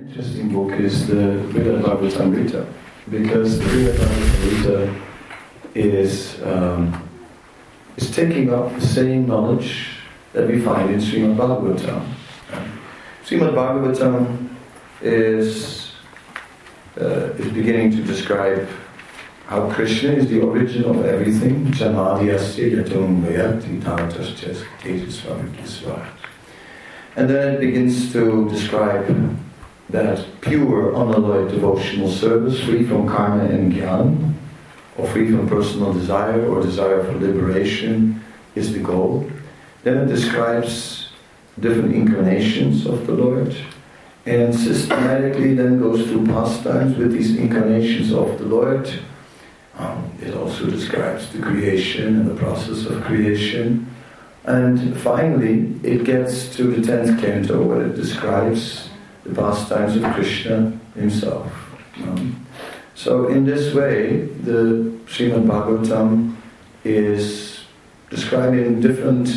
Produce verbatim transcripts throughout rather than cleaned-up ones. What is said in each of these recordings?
Interesting book is the Brihad Bhagavatamrita, because the Brihad Bhagavatamrita is um, is taking up the same knowledge that we find in Srimad Bhagavatam. Srimad Bhagavatam is uh, is beginning to describe how Krishna is the origin of everything. Janmadhyasya yatom vayati dharatasya tejasvavidhisva. And then it begins to describe that pure, unalloyed devotional service, free from karma and jnana, or free from personal desire or desire for liberation, is the goal. Then it describes different incarnations of the Lord, and systematically then goes through pastimes with these incarnations of the Lord. Um, it also describes the creation and the process of creation. And finally, it gets to the tenth canto, where it describes the pastimes of Krishna himself. Um, so in this way, the Srimad Bhagavatam is describing different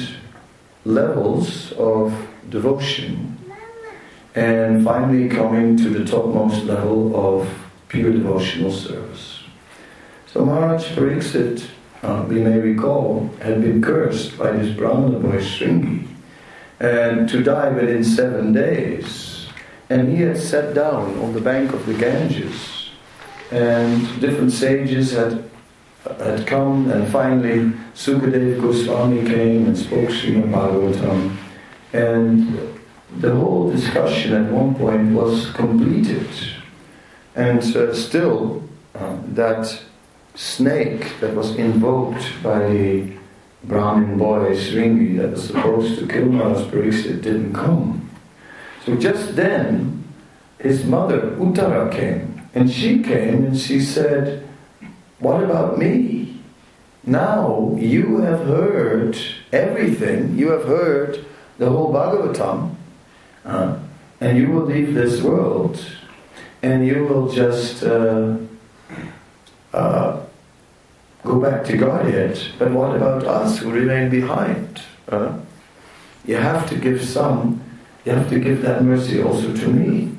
levels of devotion, and finally coming to the topmost level of pure devotional service. So Maharaj Pariksit, uh, we may recall, had been cursed by this Brahmana boy Shringi, and to die within seven days. And he had sat down on the bank of the Ganges, and different sages had had come, and finally Sukadeva Goswami came and spoke Srimad Bhagavatam, and the whole discussion at one point was completed. And uh, still, uh, that snake that was invoked by the Brahmin boy Shringi, that was supposed to kill Maharaj Pariksit, didn't come. So just then, his mother, Uttara, came. And she came and she said, "What about me? Now you have heard everything. You have heard the whole Bhagavatam. Uh, and you will leave this world. And you will just uh, uh, go back to Godhead. But what about us who remain behind? Uh, you have to give some... You have to give that mercy also to me."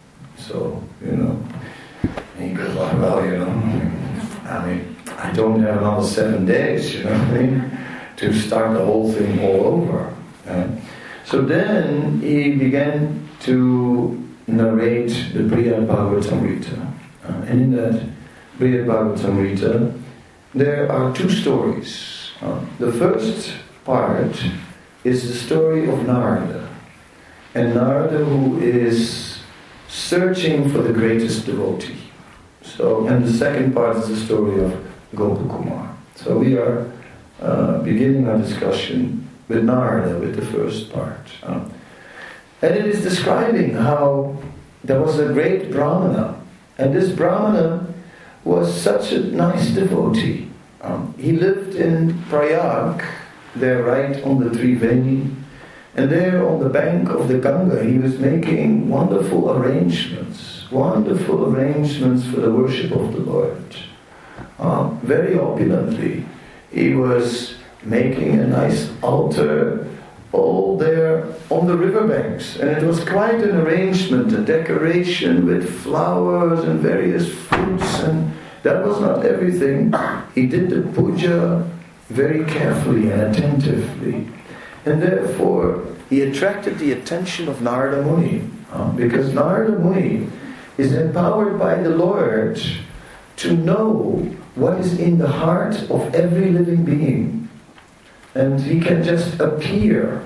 So, you know, and he goes, well, well, you know, I mean, I don't have another seven days, you know what I mean, to start the whole thing all over. Uh, so then he began to narrate the Brihad Bhagavatamrita. Uh, and in that Brihad Bhagavatamrita, there are two stories. Uh, the first part is the story of Narada. And Narada, who is searching for the greatest devotee. So, and the second part is the story of Gopakumar. So we are uh, beginning our discussion with Narada, with the first part. Um, and it is describing how there was a great Brahmana, and this Brahmana was such a nice devotee. Um, he lived in Prayag, there right on the Triveni. And there on the bank of the Ganga, he was making wonderful arrangements, wonderful arrangements for the worship of the Lord. Uh, very opulently, he was making a nice altar all there on the riverbanks. And it was quite an arrangement, a decoration with flowers and various fruits. And that was not everything. He did the puja very carefully and attentively. And therefore, he attracted the attention of Narada Muni, uh, because Narada Muni is empowered by the Lord to know what is in the heart of every living being. And he can just appear.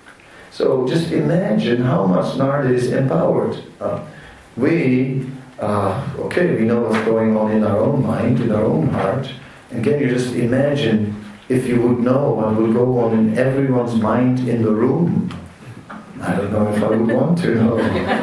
So just imagine how much Narada is empowered. Uh, we, uh, okay, we know what's going on in our own mind, in our own heart. And can you just imagine if you would know what would go on in everyone's mind in the room? I don't know if I would want to know.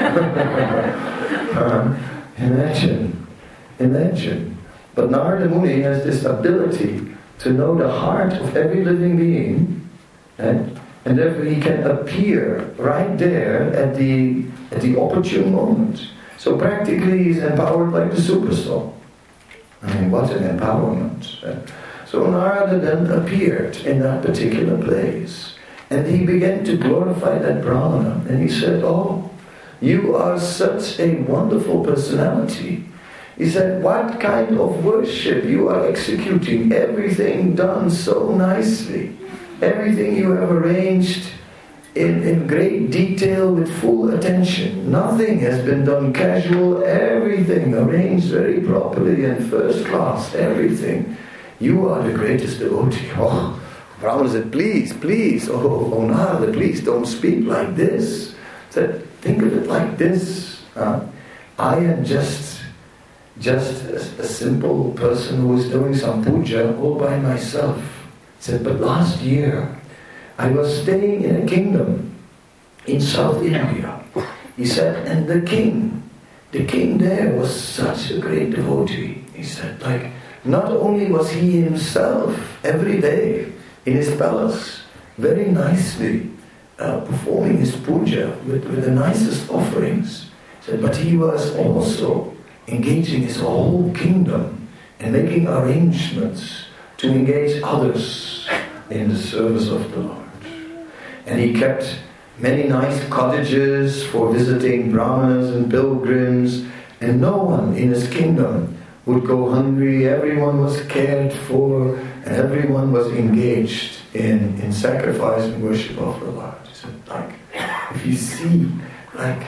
uh, imagine, imagine. But Narada Muni has this ability to know the heart of every living being, eh? And therefore he can appear right there at the at the opportune moment. So practically he's empowered like the super soul. I mean, what an empowerment. Eh? So Narada then appeared in that particular place. And he began to glorify that Brahmana. And he said, "Oh, you are such a wonderful personality. He said, what kind of worship you are executing, everything done so nicely, everything you have arranged in, in great detail with full attention. Nothing has been done casual, everything arranged very properly and first class, everything. You are the greatest devotee. Oh, Brahmana said, please, please, oh, oh Narada, please don't speak like this. Said, think of it like this. Uh, I am just just a, a simple person who is doing some puja all by myself. He said, but last year I was staying in a kingdom in South India. He said, and the king, the king there was such a great devotee. He said, like, not only was he himself every day in his palace, very nicely uh, performing his puja with, with the nicest offerings, he said, but he was also engaging his whole kingdom and making arrangements to engage others in the service of the Lord. And he kept many nice cottages for visiting brahmanas and pilgrims, and no one in his kingdom would go hungry. Everyone was cared for, and everyone was engaged in, in sacrifice and worship of the Lord. He said, like, if you see, like,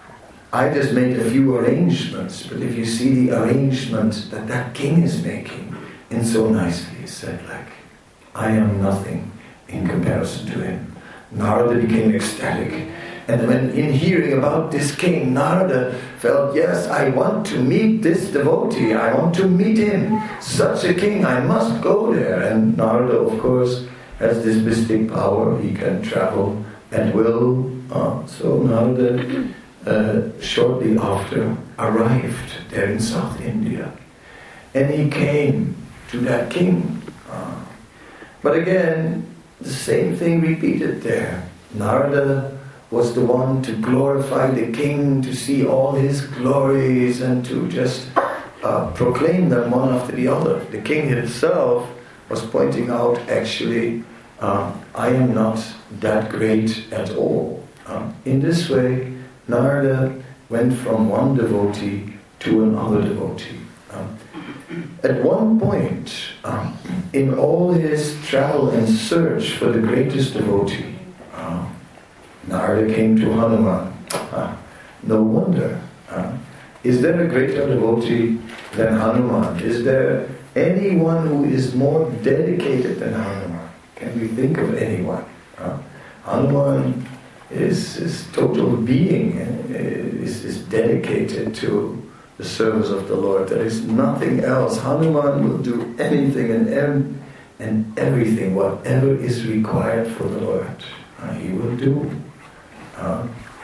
I just made a few arrangements, but if you see the arrangement that that king is making, and so nicely, he said, like, I am nothing in comparison to him. Narada became ecstatic. And when in hearing about this king, Narada felt, yes, I want to meet this devotee. I want to meet him. Such a king, I must go there. And Narada, of course, has this mystic power. He can travel at will. Uh, so Narada Uh, shortly after arrived there in South India, and he came to that king. Uh, but again, the same thing repeated there. Narada was the one to glorify the king, to see all his glories and to just uh, proclaim them one after the other. The king himself was pointing out, actually, uh, I am not that great at all. Uh, in this way, Narada went from one devotee to another devotee. Um, at one point, um, in all his travel and search for the greatest devotee, uh, Narada came to Hanuman. Uh, no wonder. Uh, is there a greater devotee than Hanuman? Is there anyone who is more dedicated than Hanuman? Can we think of anyone? Uh, Hanuman is his total being is, is dedicated to the service of the Lord. There is nothing else. Hanuman will do anything and ev- and everything, whatever is required for the Lord, uh, he will do. Uh,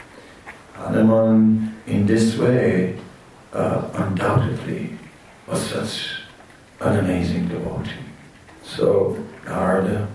Hanuman, in this way, uh, undoubtedly was such an amazing devotee. So Narada,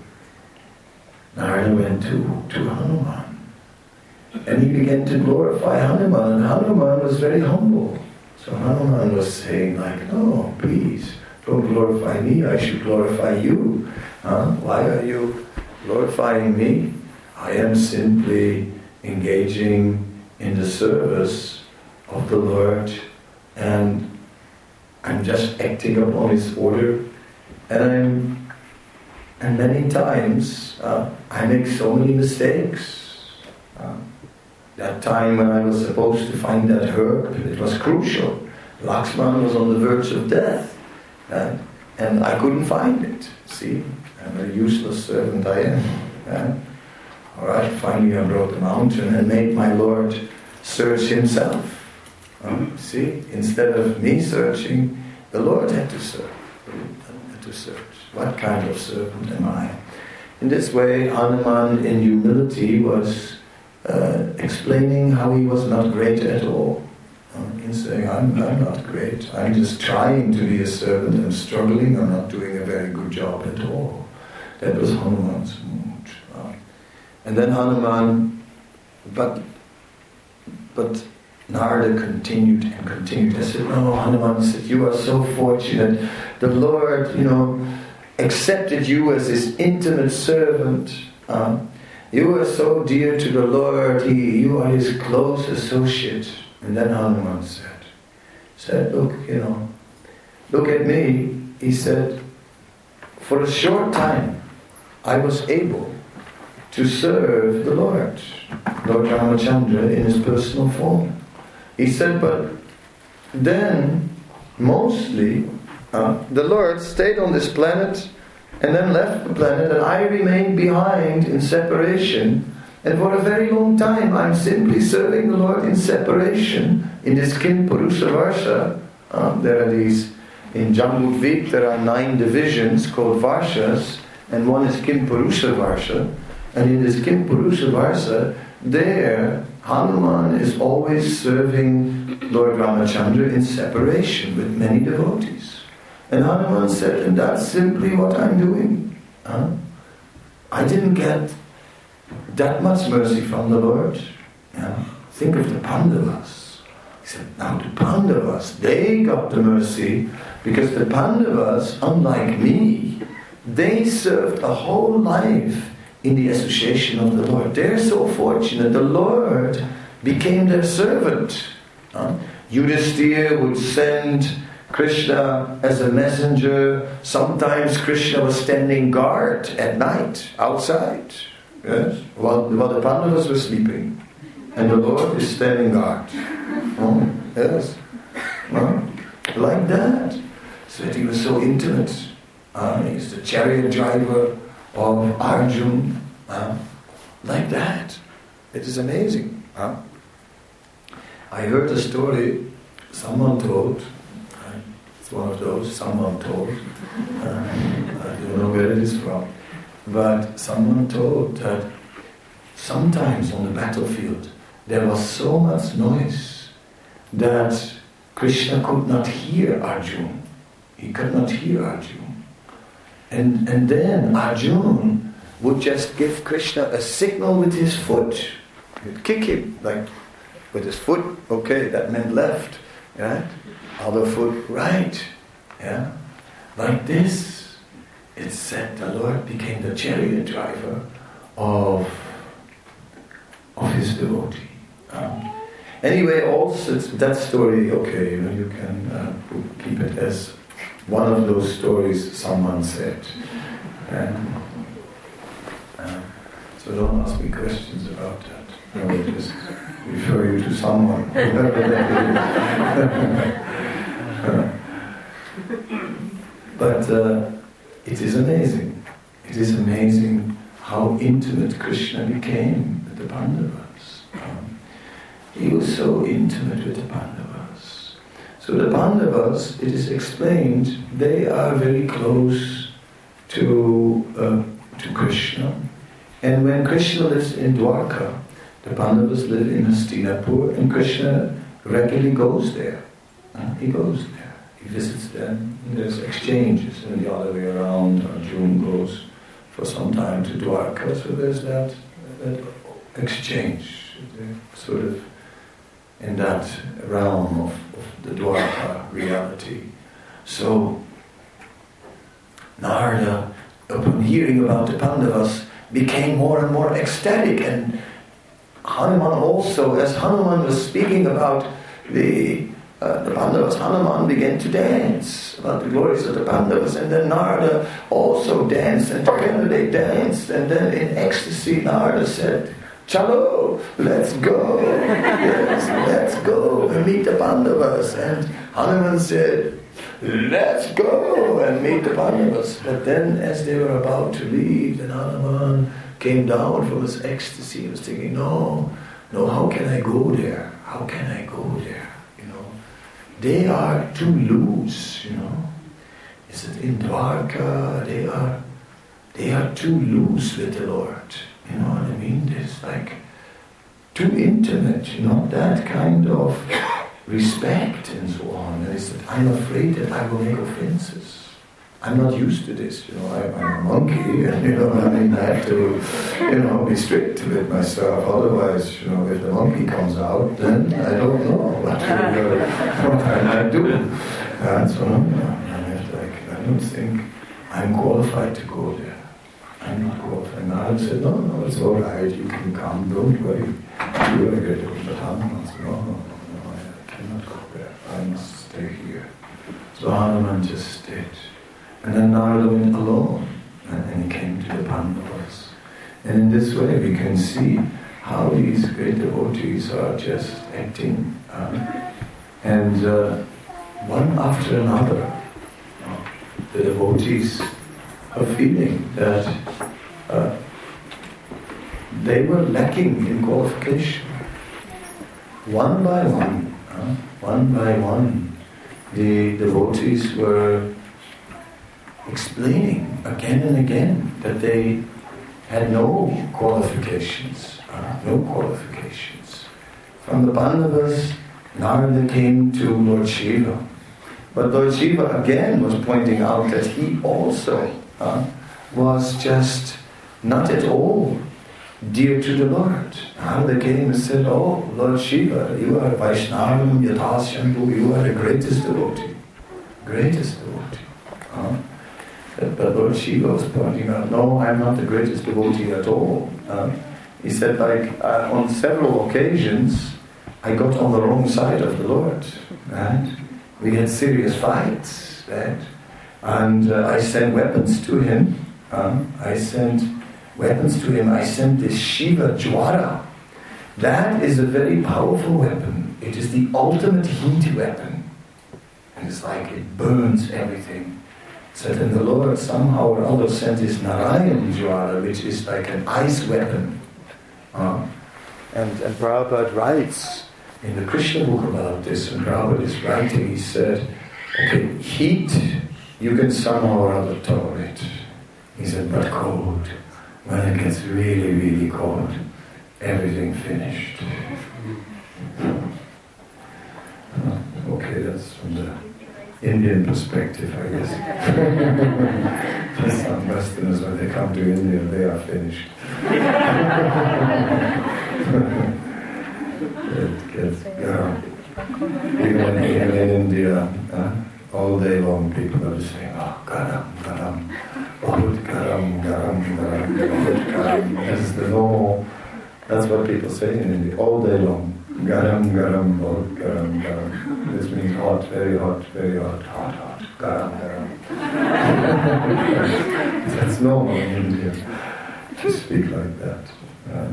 Narada went to, to Hanuman. And he began to glorify Hanuman, and Hanuman was very humble. So Hanuman was saying, like, no, please, don't glorify me, I should glorify you. Huh? Why are you glorifying me? I am simply engaging in the service of the Lord, and I'm just acting upon His order, and I'm, and many times uh, I make so many mistakes. Uh, That time when I was supposed to find that herb, it was crucial. Lakshmana was on the verge of death, uh, and I couldn't find it. See, I'm a useless servant I am. Uh, all right, finally I brought the mountain and made my Lord search himself. Uh, see, instead of me searching, the Lord had to search. Had to search. What kind of servant am I? In this way, Hanuman, in humility, was Uh, explaining how he was not great at all. Uh, he's saying, I'm, I'm not great. I'm just trying to be a servant. I'm struggling. I'm not doing a very good job at all. That was Hanuman's mood. Uh, and then Hanuman, but but Narada continued and continued. I said, no, Hanuman said, you are so fortunate. The Lord, you know, accepted you as his intimate servant. Uh, You are so dear to the Lord, he, you are his close associate. And then Hanuman said, said, look, you know, look at me. He said, for a short time, I was able to serve the Lord, Lord Ramachandra in his personal form. He said, but then, mostly, uh, the Lord stayed on this planet and then left the planet, and I remained behind in separation. And for a very long time, I'm simply serving the Lord in separation, in this Kim Purusha Varsha. Uh, there are these, in Jambudvip, there are nine divisions called Varshas, and one is Kim Purusha Varsha. And in this Kim Purusha Varsha, there, Hanuman is always serving Lord Ramachandra in separation with many devotees. And Hanuman said, and that's simply what I'm doing. Huh? I didn't get that much mercy from the Lord. Yeah. Think of the Pandavas. He said, now the Pandavas, they got the mercy because the Pandavas, unlike me, they served a whole life in the association of the Lord. They're so fortunate. The Lord became their servant. Huh? Yudhisthira would send Krishna as a messenger. Sometimes Krishna was standing guard at night outside, yes, while, while the Pandavas were sleeping, and the Lord is standing guard. Oh, yes, oh, like that. So that he was so intimate. Uh, he's the chariot driver of Arjun. Uh, like that. It is amazing. Uh. I heard a story someone told. One of those, someone told, uh, I don't know where it is from, but someone told that sometimes on the battlefield there was so much noise that Krishna could not hear Arjun. He could not hear Arjun. And, and then Arjun would just give Krishna a signal with his foot. He'd kick him, like with his foot, okay, that meant left, right? Other foot right, yeah, like this. It's said the Lord became the chariot driver of of his devotee. Um, anyway, also that story, okay, you know, you can uh, keep it as one of those stories someone said. And, uh, so don't ask me questions about that. I will just refer you to someone, whoever that is. But uh, it is amazing. It is amazing how intimate Krishna became with the Pandavas. Um, he was so intimate with the Pandavas. So the Pandavas, it is explained, they are very close to uh, to Krishna. And when Krishna lives in Dwarka, the Pandavas live in Hastinapur, and Krishna regularly goes there. Uh, he goes there. He visits them. There's exchanges, and the other way around. Arjun goes for some time to Dwarka, so there's that, that exchange, sort of in that realm of, of the Dwarka reality. So Narada, upon hearing about the Pandavas, became more and more ecstatic, and Hanuman also, as Hanuman was speaking about the uh, the Pandavas, Hanuman began to dance about the glories of the Pandavas, and then Narada also danced, and together they danced, and then in ecstasy Narada said, "Chalo, let's go, yes, let's go and meet the Pandavas." And Hanuman said, "Let's go and meet the Pandavas." But then as they were about to leave, then Hanuman came down from his ecstasy. He was thinking, no, no, how can I go there? How can I go there? You know, they are too loose, you know. Is it in Dwarka? They are, they are too loose with the Lord. You know what I mean? It's like too intimate, you know, that kind of respect and so on. And he said, I'm afraid that I will make offenses. I'm not used to this, you know, I'm, I'm a monkey, and you know, I mean, I have to, you know, be strict with myself, otherwise, you know, if the monkey comes out, then I don't know what, what I might do. And so, you know, I, have to, like, I don't think I'm qualified to go there. I'm not qualified. And Narada said, no, no, it's all right, you can come, don't worry. You are a great devotee. But Hanuman said, no, no, no, I cannot go there, I must stay here. So Hanuman just stayed. And then Narada went alone, and he came to the Pandavas. And in this way we can see how these great devotees are just acting. Uh, and uh, one after another, uh, the devotees are feeling that uh, they were lacking in qualification. One by one, uh, one by one, the devotees were explaining again and again that they had no qualifications, uh, no qualifications. From the Pandavas, Narada came to Lord Shiva. But Lord Shiva again was pointing out that he also uh, was just not at all dear to the Lord. Narada came and said, oh, Lord Shiva, you are Vaishnavam Yathasyambhu, you are the greatest devotee. Greatest devotee. Uh, But Lord Shiva was pointing out, no, I'm not the greatest devotee at all. Uh, he said, like, uh, on several occasions, I got on the wrong side of the Lord. Right? We had serious fights. Right? And uh, I sent weapons to him. Uh, I sent weapons to him. I sent this Shiva Jwara. That is a very powerful weapon. It is the ultimate heat weapon. And it's like it burns everything. So then the Lord somehow or other sent his Narayan Jwara, which is like an ice weapon. Uh, and, and Prabhupada writes in the Krishna book about this, and Prabhupada is writing, he said, okay, heat, you can somehow or other tolerate. He said, but cold, when it gets really, really cold, everything finished. Uh, okay, that's from the Indian perspective, I guess. Some Westerners, when they come to India, they are finished. It gets, yeah. Even in, even in India, uh, all day long people are just saying, oh, garam, garam, bahut garam, garam, garam, bahut garam. That's the normal, that's what people say in India, all day long. Garam, garam, bahut garam, garam. This means hot, very hot, very hot, hot, hot, garam, garam. That's normal in India to speak like that. Uh,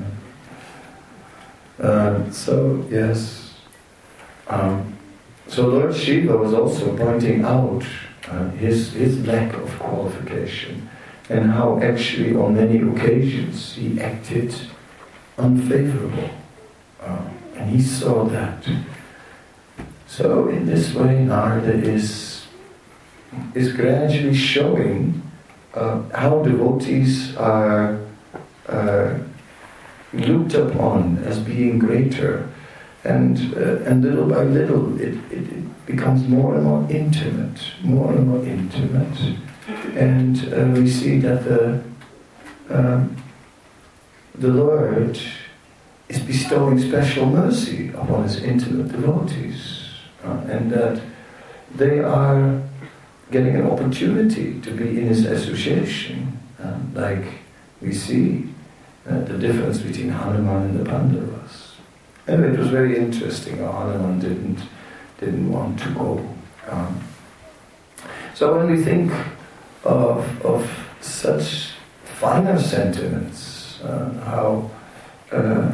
uh, so, yes. Um, so Lord Shiva was also pointing out uh, his, his lack of qualification and how actually on many occasions he acted unfavorable. Uh, And he saw that. So in this way, Narada is, is gradually showing uh, how devotees are uh, looked upon as being greater. And, uh, and little by little, it, it, it becomes more and more intimate, more and more intimate. And uh, we see that the, um, the Lord is bestowing special mercy upon his intimate devotees, uh, and that they are getting an opportunity to be in his association, uh, like we see uh, the difference between Hanuman and the Pandavas. And it was very interesting how Hanuman didn't, didn't want to go. Um, so when we think of, of such finer sentiments, uh, how uh,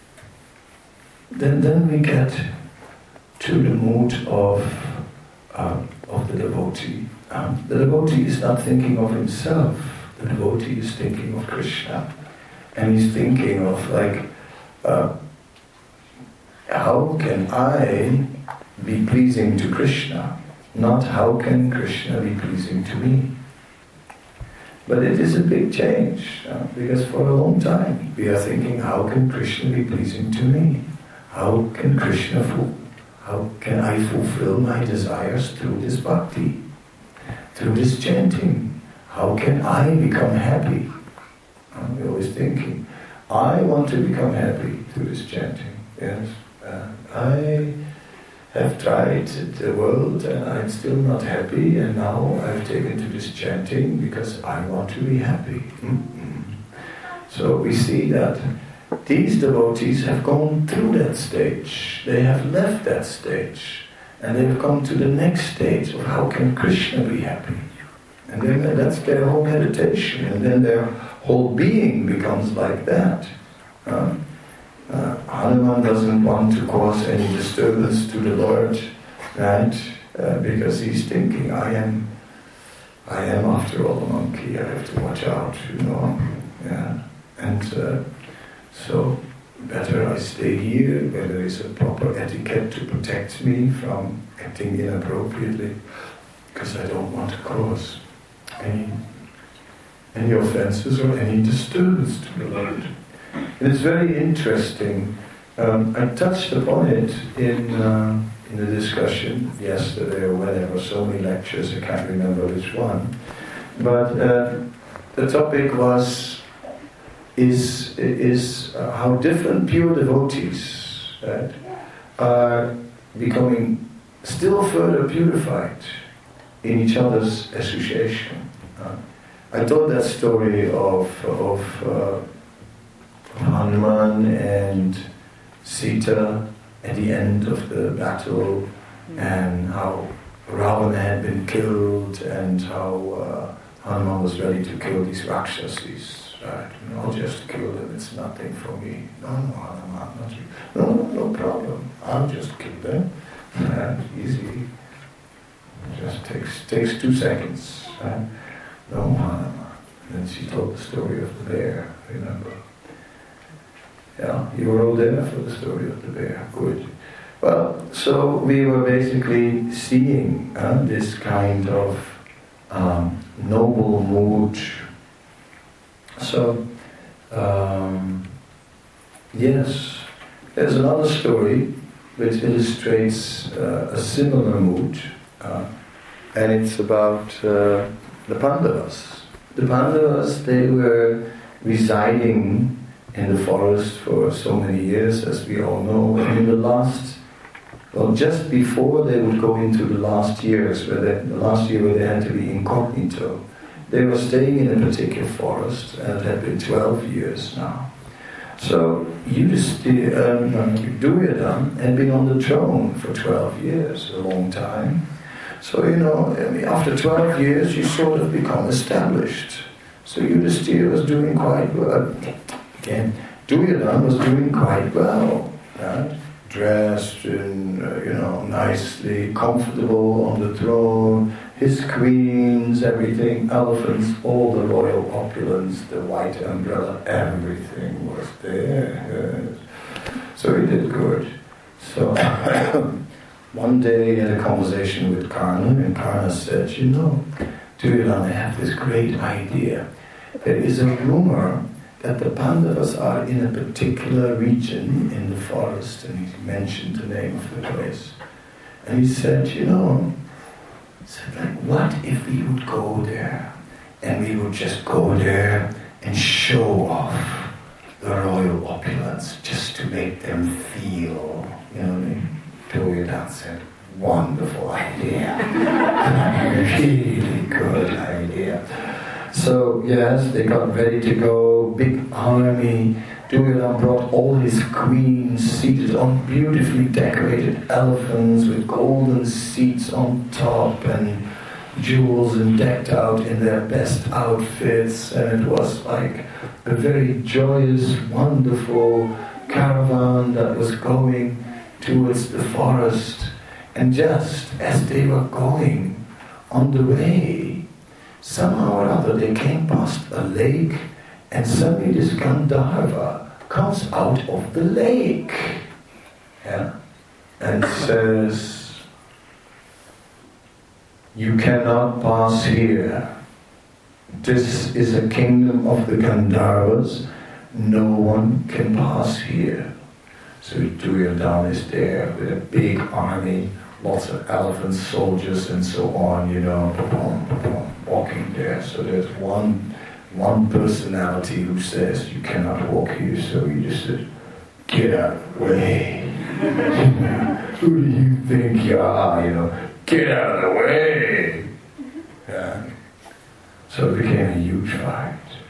Then, then we get to the mood of uh, of the devotee. Um, the devotee is not thinking of himself. The devotee is thinking of Krishna, and he's thinking of like, uh, how can I be pleasing to Krishna? Not how can Krishna be pleasing to me? But it is a big change uh, because for a long time we are thinking, how can Krishna be pleasing to me? How can Krishna, ful- how can I fulfill my desires through this bhakti, through this chanting? How can I become happy? Uh, we're always thinking, I want to become happy through this chanting. Yes, uh, I have tried the world and I'm still not happy, and now I've taken to this chanting because I want to be happy. Mm-mm. So we see that these devotees have gone through that stage. They have left that stage. And they've come to the next stage of how can Krishna be happy. And then that's their whole meditation. And then their whole being becomes like that. Uh, uh, Hanuman doesn't want to cause any disturbance to the Lord, right? Uh, because he's thinking, I am, I am after all a monkey. I have to watch out, you know. Yeah. And uh, so better I stay here, where there is a proper etiquette to protect me from acting inappropriately, because I don't want to cause any any offenses or any disturbance to the Lord. And it's very interesting. Um, I touched upon it in uh, in the discussion yesterday or whenever, so many lectures, I can't remember which one. But uh, the topic was is is uh, how different pure devotees, right, are becoming still further purified in each other's association. Uh, I told that story of of uh, Hanuman and Sita at the end of the battle, and how Ravana had been killed, and how uh, Hanuman was ready to kill these Rakshasis. Right? I'll just kill them, it's nothing for me. No, no, Hanuman, not you. No, no, no problem. I'll just kill them. Right? Easy. Just takes takes two seconds. Right? No, Hanuman. And she told the story of the bear, remember? Yeah, you were all there for the story of the bear. Good. Well, so we were basically seeing uh, this kind of um, noble mood. So, um, yes, there's another story which illustrates uh, a similar mood, uh, and it's about uh, the Pandavas. The Pandavas, they were residing in the forest for so many years, as we all know, and in the last, well, just before they would go into the last years, where they, the last year where they had to be incognito, they were staying in a particular forest, and it had been twelve years now. So Yudhisthira, um, Duryodhana had been on the throne for twelve years, a long time. So, you know, I mean, after twelve years, you sort of become established. So Yudhisthira was doing quite well. Again, Duryodhana was doing quite well, right? Dressed in, uh, you know, nicely, comfortable on the throne, his queens, everything, elephants, all the royal opulence, the white umbrella, everything was there. Yes. So he did good. So one day he had a conversation with Karna, and Karna said, you know, Duryodhana, I have this great idea. There is a rumor that the Pandavas are in a particular region in the forest, and he mentioned the name of the place. And he said, you know, he said, like, what if we would go there, and we would just go there and show off the royal opulence, just to make them feel, you know what I mean? Duryodhana said, wonderful idea. Really good idea. So yes, they got ready to go, big army. Duryodhana brought all his queens seated on beautifully decorated elephants with golden seats on top and jewels and decked out in their best outfits. And it was like a very joyous, wonderful caravan that was going towards the forest. And just as they were going on the way, somehow or other they came past a lake, and suddenly this Gandharva comes out of the lake, yeah, and says, you cannot pass here. This is a kingdom of the Gandharvas. No one can pass here. So Duryodhana is there with a big army, lots of elephants, soldiers, and so on, you know, walking there. So there's one one personality who says, you cannot walk here, so he just says, get out of the way. Who do you think you are, you know? Get out of the way. Yeah. So it became a huge fight.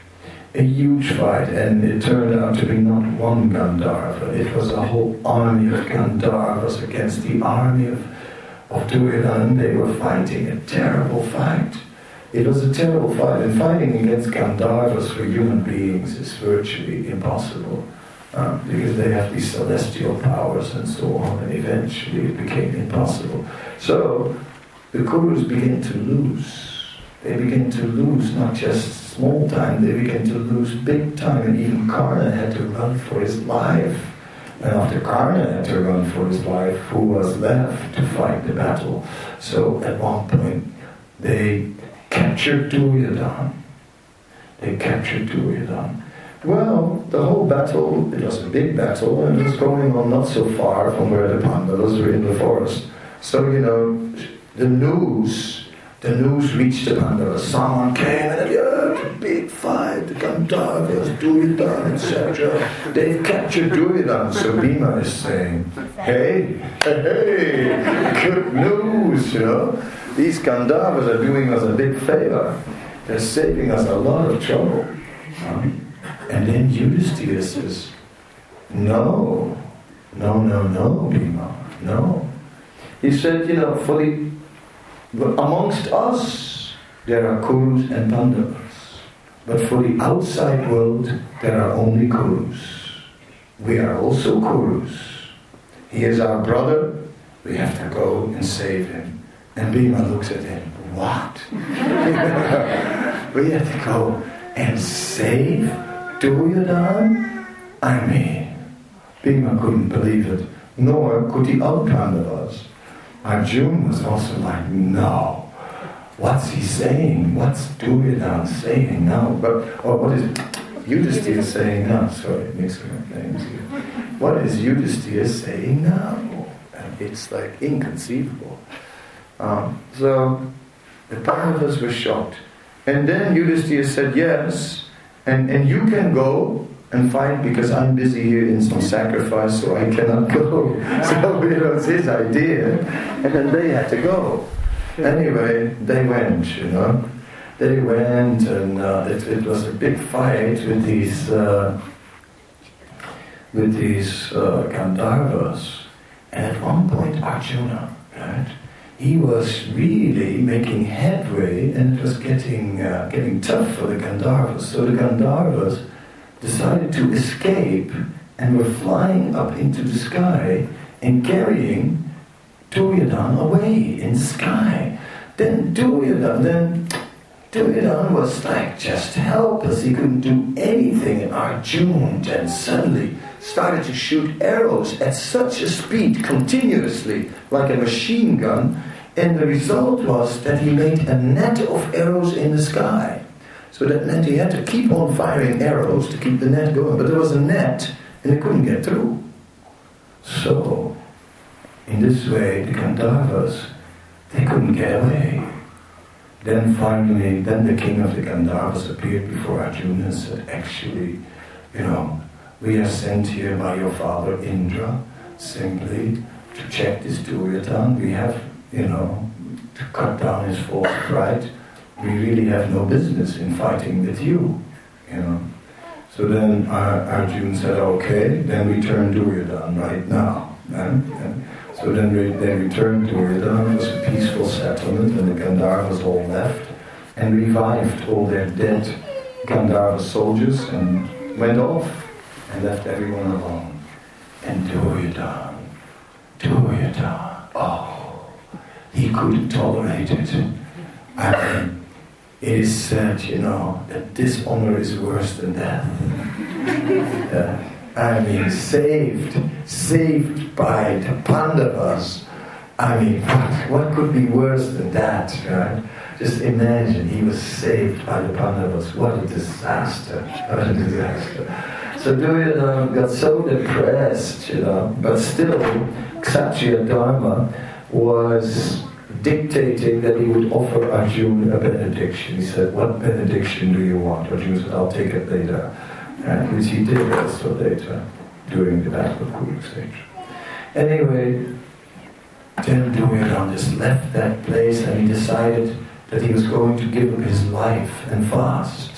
a huge fight, and it turned out to be not one Gandharva, it was a whole army of Gandharvas against the army of, of Duryodhana. They were fighting a terrible fight. It was a terrible fight, and fighting against Gandharvas for human beings is virtually impossible, um, because they have these celestial powers and so on, and eventually it became impossible. So the Kurus began to lose. They began to lose not just small time, they began to lose big time, and even Karna had to run for his life. And after Karna had to run for his life, who was left to fight the battle? So at one point they captured Duryodhana. They captured Duryodhana. Well, the whole battle, it was a big battle, and it was going on not so far from where the Pandavas were in the forest. So, you know, the news The news reached the Pandavas. Someone came and said, yeah, a big fight, the Gandharvas, Duryodhana, et cetera. They've captured Duryodhana. So Bhima is saying, hey, hey, good news, you know. These Gandharvas are doing us a big favor. They're saving us a lot of trouble. Um, and then Yudhisthira says, no, no, no, no, Bhima, no. He said, you know, for the But amongst us, there are Kurus and Pandavas. But for the outside world, there are only Kurus. We are also Kurus. He is our brother. We have to go and save him. And Bhima looks at him. What? We have to go and save Duryodhana? I mean, Bhima couldn't believe it. Nor could the other Pandavas. Arjuna was also like, no, what's he saying? What's Duryodhana saying now? But, or what is Yudhisthira saying now? Sorry, mixing up names here. What is Yudhisthira saying now? And it's like inconceivable. Um, so, the Pandavas were shocked. And then Yudhisthira said, yes, and, and you can go and fight because I'm busy here in some sacrifice, so I cannot go. So it was his idea, and then they had to go. Anyway, they went, you know. They went, and uh, it, it was a big fight with these uh, with these uh, Gandharvas. And at one point, Arjuna, right? He was really making headway, and it was getting uh, getting tough for the Gandharvas. So the Gandharvas decided to escape and were flying up into the sky and carrying Duryodhana away in the sky. Then Duryodhana, then Duryodhana was like just helpless. He couldn't do anything, and Arjuna then suddenly started to shoot arrows at such a speed continuously, like a machine gun, and the result was that he made a net of arrows in the sky. So that net, he had to keep on firing arrows to keep the net going. But there was a net, and it couldn't get through. So, in this way, the Gandharvas, they couldn't get away. Then finally, then the king of the Gandharvas appeared before Arjuna and said, actually, you know, we are sent here by your father Indra, simply to check this Duryodhana. We have, you know, to cut down his false pride. We really have no business in fighting with you, you know. So then uh, Arjuna said, okay, then return Duryodhana right now. And, and so then we, they returned Duryodhana. It was a peaceful settlement, and the Gandharvas all left and revived all their dead Gandharva soldiers and went off and left everyone alone. And Duryodhana, Duryodhana, oh, he couldn't tolerate it. I mean, it is said, you know, that dishonor is worse than death. uh, I mean, saved, saved by the Pandavas. I mean, what, what could be worse than that, right? Just imagine, he was saved by the Pandavas. What a disaster, what a disaster. So Duryodhana got so depressed, you know, but still, Kshatriya Dharma was dictating that he would offer Arjuna a benediction. He said, what benediction do you want? Arjuna said, I'll take it later. And which he did also later, during the Battle of Kurukshetra. Anyway, then Duryodhana just left that place, and he decided that he was going to give up his life and fast.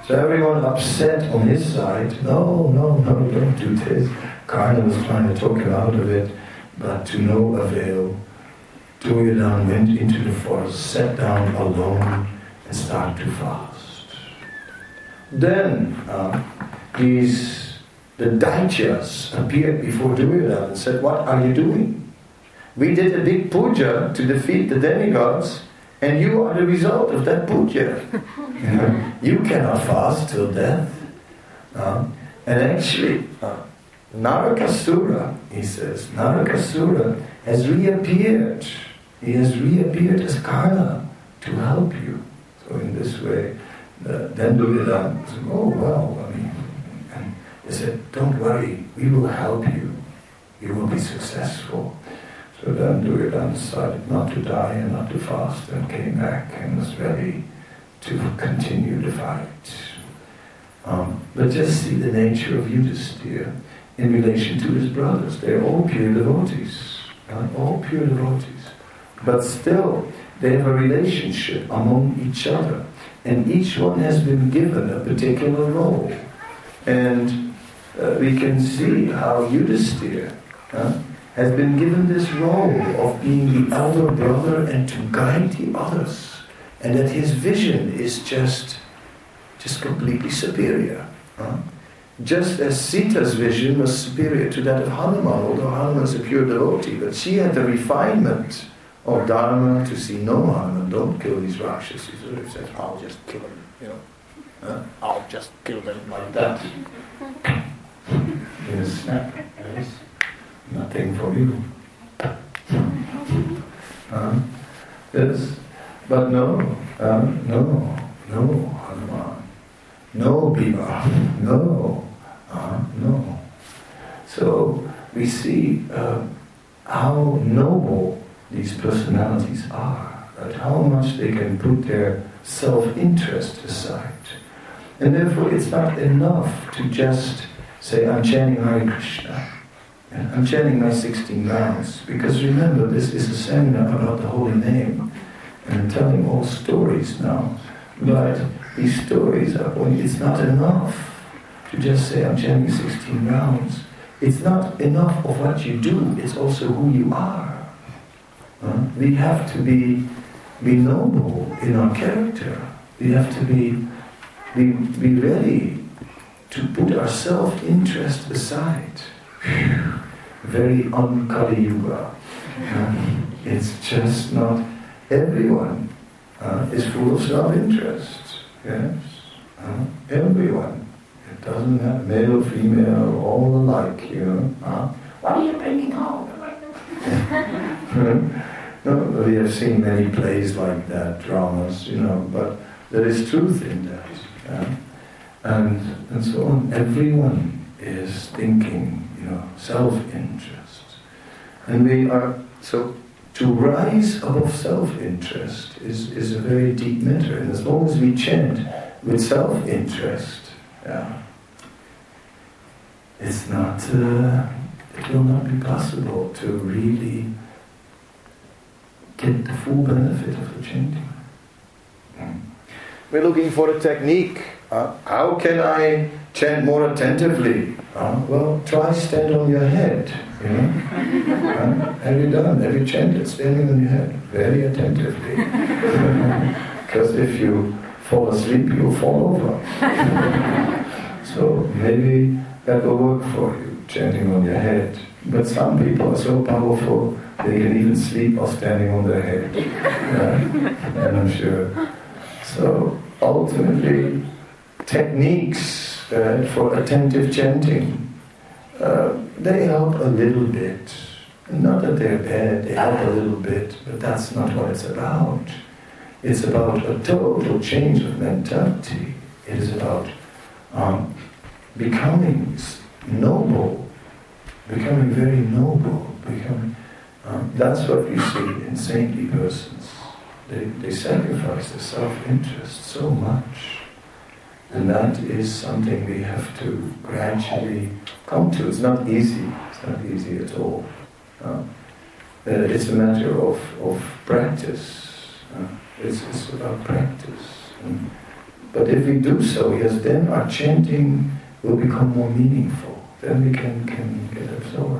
So everyone upset on his side, no, no, no, don't do this. Karna was trying to talk him out of it, but to no avail. Duryodhana went into the forest, sat down alone, and started to fast. Then uh, these, the Daityas appeared before Duryodhana and said, what are you doing? We did a big puja to defeat the demigods, and you are the result of that puja. You cannot fast till death. Uh, and actually, uh, Narakasura, he says, Narakasura has reappeared. He has reappeared as Karna to help you. So in this way, uh, then Duryodhana said, oh well, I mean, and they said, don't worry, we will help you. You will be successful. So then Duryodhana decided not to die and not to fast and came back and was ready to continue the fight. Um, but just see the nature of Yudhisthira in relation to his brothers. They're all pure devotees. Right? All pure devotees. But still, they have a relationship among each other. And each one has been given a particular role. And uh, we can see how Yudhisthira uh, has been given this role of being the elder brother and to guide the others. And that his vision is just, just completely superior. Huh? Just as Sita's vision was superior to that of Hanuman, although Hanuman is a pure devotee, but she had the refinement of Dharma to see, no, Hanuman, don't kill these Rakshasas. He said, I'll just kill them, you know. Huh? I'll just kill them like that. In a snap. Yes. Nothing for you. Uh, yes. But no, uh, no, no, Hanuman. No, Bhima. No, uh, no. So we see uh, how noble these personalities are, right? How much they can put their self-interest aside. And therefore it's not enough to just say, I'm chanting Hare Krishna. I'm chanting my sixteen rounds. Because remember, this is a seminar about the holy name. And I'm telling all stories now. But these stories are only, it's not enough to just say, I'm chanting sixteen rounds. It's not enough of what you do, it's also who you are. Uh, we have to be, be noble in our character. We have to be, be, be ready to put our self-interest aside. Whew. Very un-Kali Yuga. Uh, it's just not everyone uh, is full of self-interest. Yes, uh, everyone. It doesn't have male, female, all alike. You know. Uh, what are you bringing home? No, we have seen many plays like that, dramas, you know. But there is truth in that, uh, and and so on. Everyone is thinking, you know, self-interest, and we are so. To rise above self-interest is, is a very deep matter, and as long as we chant with self-interest, yeah, it's not, uh, it will not be possible to really get the full benefit of the chanting. Mm. We're looking for a technique. Uh, how can I chant more attentively? Uh, well, try stand on your head. You know? uh, have you done? Have you chanted standing on your head very attentively? Because if you fall asleep, you'll fall over. So maybe that will work for you, chanting on your head. But some people are so powerful they can even sleep while standing on their head. Uh, and I'm sure. So ultimately, techniques uh, for attentive chanting. Uh, they help a little bit. Not that they're bad, they help a little bit, but that's not what it's about. It's about a total change of mentality. It is about um, becoming noble, becoming very noble, becoming. Um, that's what we see in saintly persons. They, they sacrifice their self-interest so much. And that is something we have to gradually come to. It's not easy. It's not easy at all. Uh, uh, it's a matter of, of practice. Uh, it's, it's about practice. And But if we do so, yes, then our chanting will become more meaningful. Then we can, can get absorbed.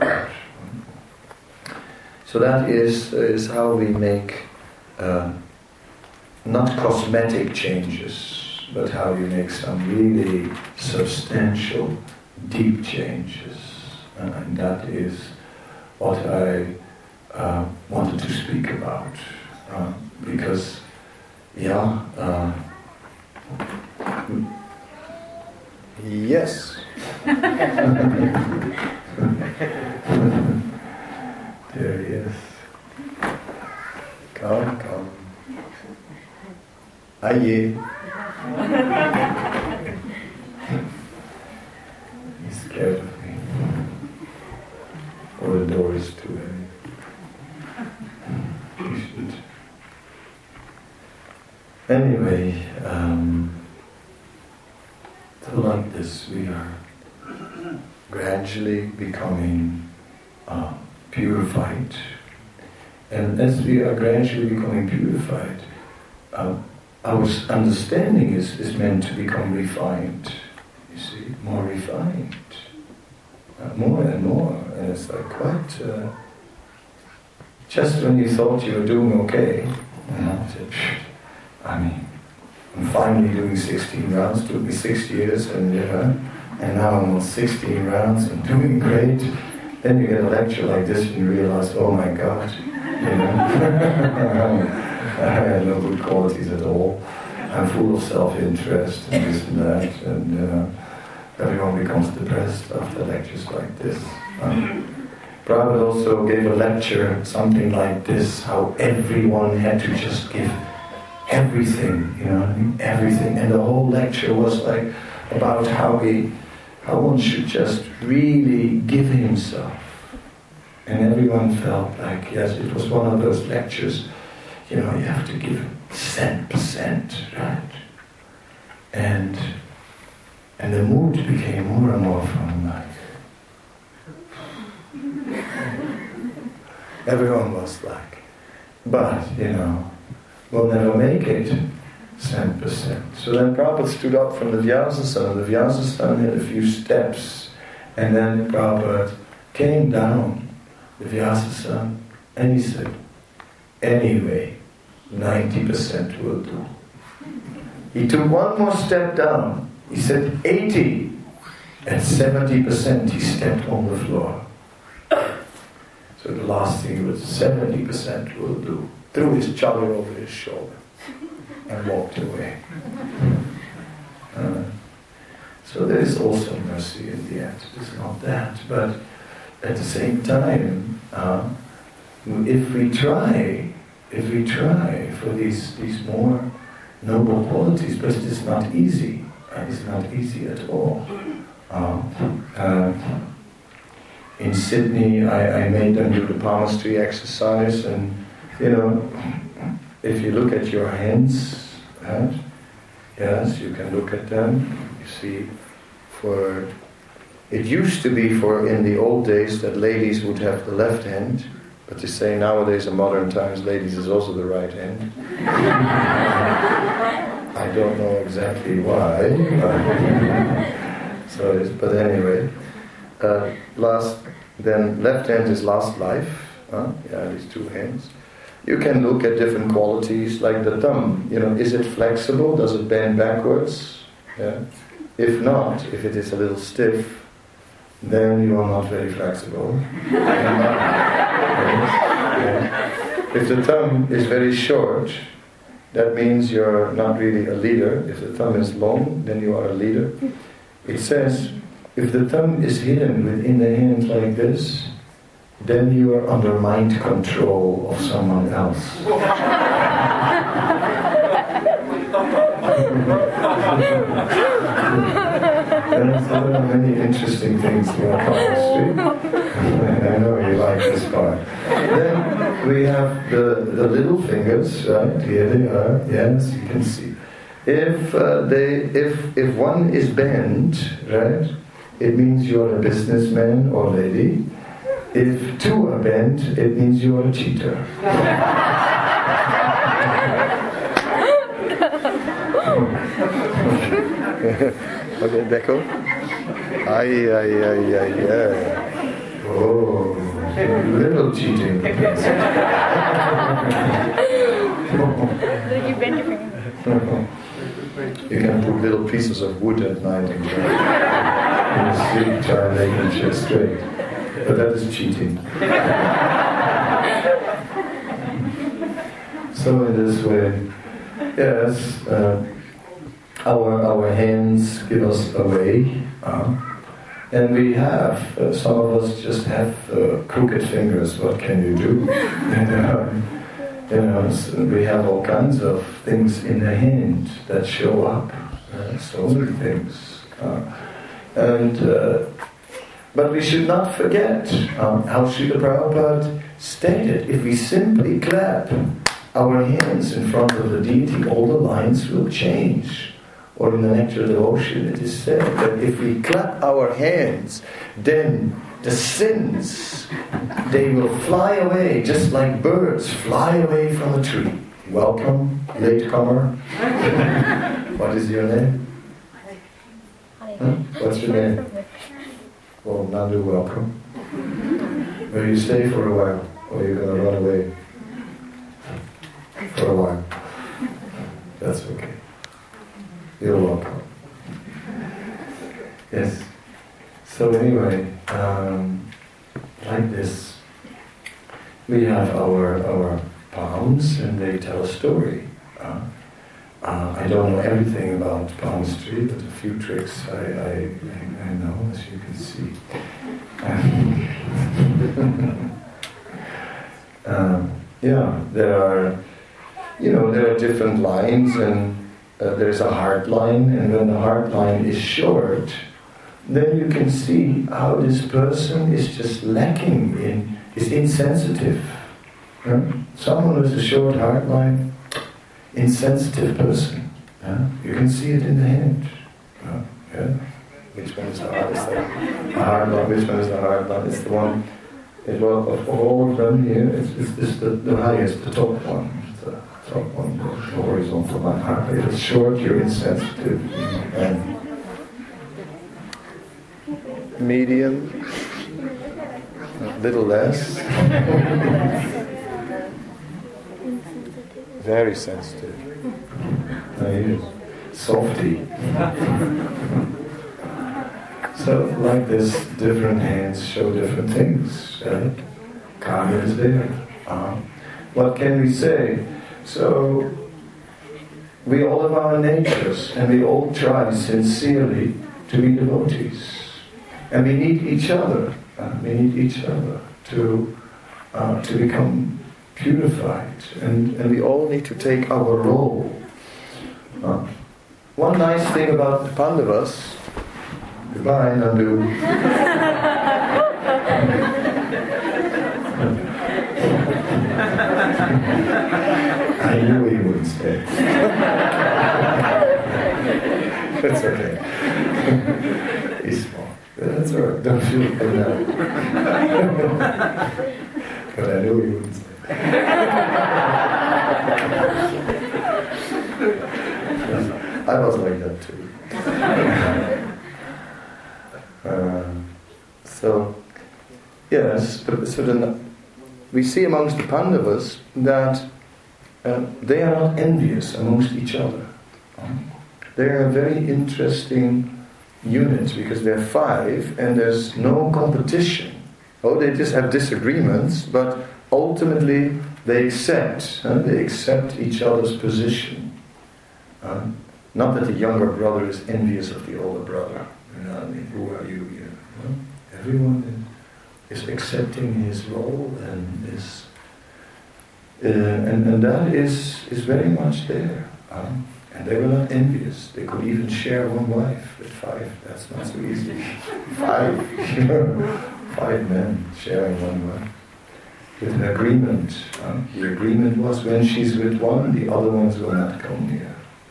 So that is, is how we make uh, not cosmetic changes, but how you make some really substantial, deep changes. Uh, and that is what I uh, wanted to speak about. Uh, because, yeah, uh, yes. There he is. Come, come. Aye. He's scared of me. Or the door is too heavy. He shouldn't. Anyway, um, so like this, we are gradually becoming uh, purified. And as we are gradually becoming purified, uh, our understanding is, is meant to become refined. You see, more refined. Uh, more and more. And it's like quite... Uh, just when you thought you were doing okay, you know, I mean, I'm finally doing sixteen rounds, it took me six years, and you know, and now I'm on sixteen rounds and doing great. Then you get a lecture like this and you realize, oh my God, you know, I have no good qualities at all. I'm full of self-interest and this and that, and you know, everyone becomes depressed after lectures like this. Um, Prabhupada also gave a lecture, something like this, how everyone had to just give everything, you know what I mean? Everything. And the whole lecture was like about how he, how one should just really give himself. And everyone felt like, yes, it was one of those lectures, you know, you have to give ten percent, right? And and the mood became more and more from like, everyone was like, but, you know, we'll never make it ten percent. So then Prabhupada stood up from the Vyasasana. The Vyasasana had a few steps, and then Prabhupada came down the Vyasasana, and he said, anyway, ninety percent will do. He took one more step down. He said eighty. At seventy percent he stepped on the floor. So the last thing was seventy percent will do. Threw his chadar over his shoulder and walked away. Uh, so there is also mercy in the end. It is not that. But at the same time, uh, if we try, if we try for these, these more noble qualities, but it is not easy. It is not easy at all. Uh, uh, in Sydney, I, I made them do the palmistry exercise, and you know, if you look at your hands, right? Yes, you can look at them. You see, for it used to be for in the old days that ladies would have the left hand, but they say nowadays in modern times, ladies is also the right hand. I don't know exactly why. But so it is, but anyway, uh, last then left hand is last life. Huh? Yeah, these two hands. You can look at different qualities, like the thumb. You know, is it flexible? Does it bend backwards? Yeah. If not, if it is a little stiff, then you are not very flexible. Yeah. If the thumb is very short, that means you're not really a leader. If the thumb is long, then you are a leader. It says, if the thumb is hidden within the hand like this, then you are under mind control of someone else. There's so many interesting things in our chemistry. I know you like this part. Then we have the, the little fingers, right? Here they are. Yes, you can see. If uh, they, if if one is bent, right, it means you're a businessman or lady. If two are bent, it means you're a cheater. Okay, Becco. Ay, ay, ay, ay, ay. Oh, little cheating. Did you bend your finger? You can put little pieces of wood at night in the, in the sleep, try and make them shit straight. But that is cheating. So in this way, yes, uh, our our hands give us away, uh, and we have uh, some of us just have uh, crooked fingers. What can you do? And, uh, you know, so we have all kinds of things in the hand that show up. Uh, so many things, uh, and uh, but we should not forget um, how Srila Prabhupada stated: if we simply clap our hands in front of the deity, all the lines will change. Or in the Nectar Devotion it is said that if we clap our hands, then the sins, they will fly away, just like birds fly away from a tree. Welcome, latecomer. What is your name? Huh? What's your name? Well, Nandu, welcome. Will you stay for a while, or are you going to run away? For a while. That's okay. You're welcome. Yes. So anyway, um, like this, we have our our palms, and they tell a story. Uh, uh, I don't know everything about palmistry, but a few tricks I I, I know, as you can see. um, yeah, there are. You know, there are different lines, and uh, there's a hard line, and when the hard line is short, then you can see how this person is just lacking in, is insensitive. Huh? Someone with a short hard line, insensitive person. Huh? You can see it in the hand. Huh? Yeah? Which one is the hardest thing? The hard line, which one is the hard line? It's the one, it, well, of all of them here, it's, it's, it's the, the highest, the top one. The, top one, the horizontal line. If it's short, you're insensitive. And medium, a little less. Very sensitive. Uh, softy. So, like this, different hands show different things. Right? Karma is there. Uh, what can we say? So, we all have our natures, and we all try sincerely to be devotees. And we need each other. Uh, we need each other to uh, to become purified. And, and we all need to take our role. Uh, one nice thing about the Pandavas, goodbye, Nandu. I knew he wouldn't stay. That's okay. He's small. That's alright. Don't feel good now. But I knew he wouldn't stay. I was like that too. uh, so, yes, so then we see amongst the Pandavas that uh, they are not envious amongst each other. They are a very interesting unit because they're five and there's no competition. Oh, they just have disagreements, but ultimately they accept. Uh, they accept each other's position. Uh, not that the younger brother is envious of the older brother. You know, I mean, who are you? You know? Everyone is, is accepting his role and is, uh, and and that is is very much there. Uh, and they were not envious. They could even share one wife with five. That's not so easy. Five, five men sharing one wife. With an agreement. Uh, the agreement was when she's with one, the other ones will not come near.